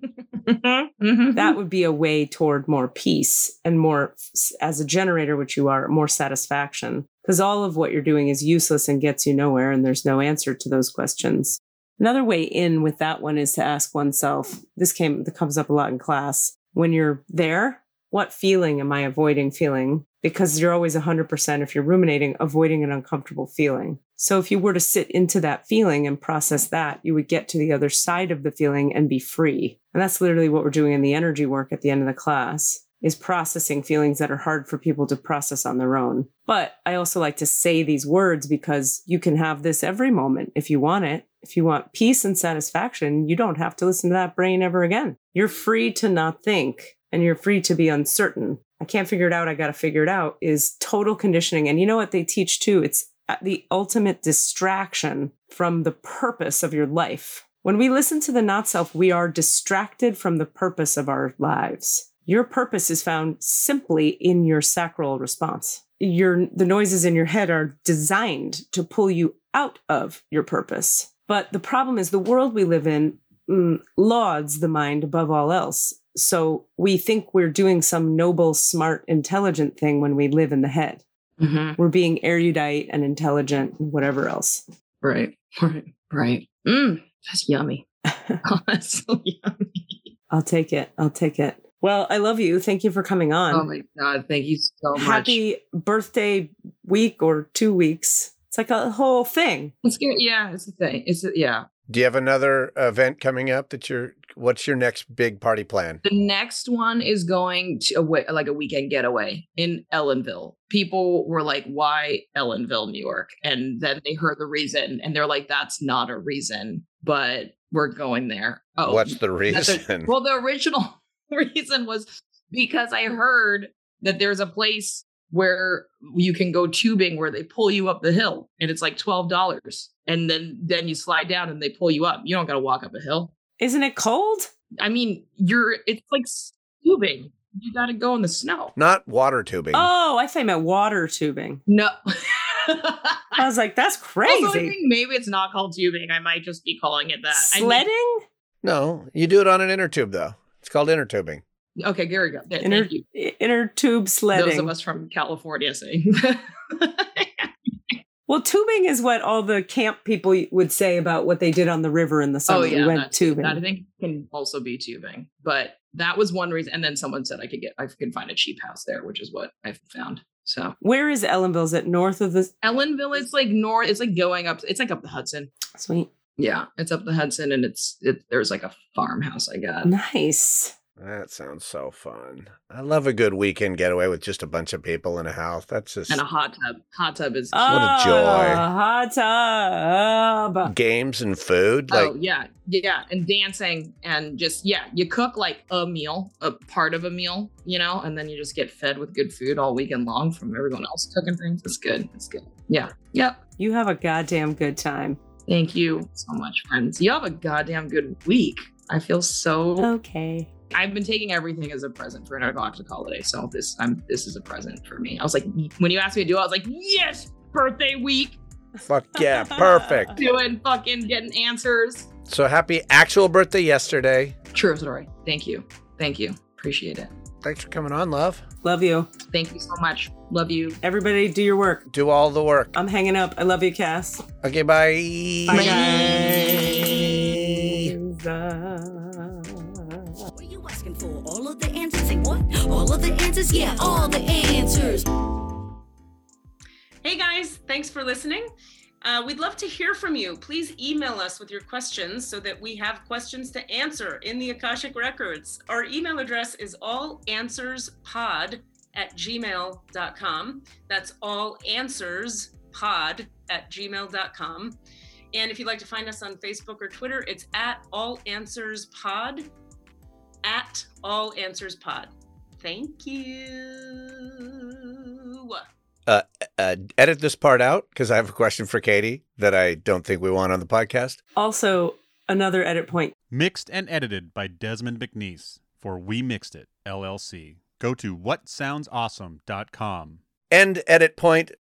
That would be a way toward more peace and more, as a generator, which you are, more satisfaction. Because all of what you're doing is useless and gets you nowhere, and there's no answer to those questions. Another way in with that one is to ask oneself, this came, that comes up a lot in class, when you're there, what feeling am I avoiding feeling? Because you're always one hundred percent, if you're ruminating, avoiding an uncomfortable feeling. So if you were to sit into that feeling and process that, you would get to the other side of the feeling and be free. And that's literally what we're doing in the energy work at the end of the class, is processing feelings that are hard for people to process on their own. But I also like to say these words because you can have this every moment if you want it. If you want peace and satisfaction, you don't have to listen to that brain ever again. You're free to not think, and you're free to be uncertain. I can't figure it out, I got to figure it out, is total conditioning. And you know what they teach too? It's the ultimate distraction from the purpose of your life. When we listen to the not self, we are distracted from the purpose of our lives. Your purpose is found simply in your sacral response. Your, the noises in your head are designed to pull you out of your purpose. But the problem is the world we live in mm, lauds the mind above all else. So we think we're doing some noble, smart, intelligent thing when we live in the head. Mm-hmm. We're being erudite and intelligent and whatever else. Right, right, right. Mm, that's yummy. Oh, that's so yummy. I'll take it. I'll take it. Well, I love you. Thank you for coming on. Oh my God. Thank you so much. Happy birthday week or two weeks. It's like a whole thing. It's good. Yeah, it's a thing. It's a, yeah. Do you have another event coming up that you're, what's your next big party plan? The next one is going to a, like a weekend getaway in Ellenville. People were like, why Ellenville, New York? And then they heard the reason and they're like, that's not a reason, but we're going there. Oh, what's the reason? A, well, the original reason was because I heard that there's a place where you can go tubing where they pull you up the hill and it's like twelve dollars. And then, then you slide down and they pull you up. You don't got to walk up a hill. Isn't it cold? I mean, you're, it's like tubing. You got to go in the snow. Not water tubing. Oh, I thought you meant water tubing. No. I was like, that's crazy. Also, I think maybe it's not called tubing. I might just be calling it that. Sledding? I mean, no, you do it on an inner tube though. It's called inner tubing. Okay, there we go. There, inner, thank you. Inner tube sledding. Those of us from California saying. Well, tubing is what all the camp people would say about what they did on the river in the summer. Oh, yeah, we went that, tubing. That I think can also be tubing, but that was one reason. And then someone said I could get, I could find a cheap house there, which is what I found. So where is Ellenville? Is it north of the? Ellenville, it's like north. It's like going up. It's like up the Hudson. Sweet. Yeah, it's up the Hudson, and it's it. There's like a farmhouse I got. Nice. That sounds so fun. I love a good weekend getaway with just a bunch of people in a house. That's just and a hot tub. Hot tub is what a joy. Hot tub. Games and food. Like, oh yeah, yeah, and dancing and just yeah. You cook like a meal, a part of a meal, you know, and then you just get fed with good food all weekend long from everyone else cooking things. It's good. It's good. Yeah. Yep. You have a goddamn good time. Thank you so much, friends. You have a goddamn good week. I feel so okay. I've been taking everything as a present for an Intergalactic holiday, so this I'm this is a present for me. I was like, when you asked me to do it, I was like, yes, birthday week. Fuck yeah, perfect. Doing fucking getting answers. So happy actual birthday yesterday. True story. Thank you. Thank you. Appreciate it. Thanks for coming on, love. Love you. Thank you so much. Love you. Everybody do your work. Do all the work. I'm hanging up. I love you, Cass. Okay, bye. Bye, Bye. guys. What are you asking for? All of the answers? Say what? All of the answers? Yeah, all the answers. Hey guys, thanks for listening. Uh, we'd love to hear from you. Please email us with your questions so that we have questions to answer in the Akashic Records. Our email address is allanswerspod at gmail dot com. That's allanswerspod at gmail dot com. And if you'd like to find us on Facebook or Twitter, it's at allanswerspod, at allanswerspod. Thank you. Uh, uh, edit this part out because I have a question for Katie that I don't think we want on the podcast. Also, another edit point. Mixed and edited by Desmond McNeese for We Mixed It, L L C. Go to what sounds awesome dot com. End edit point.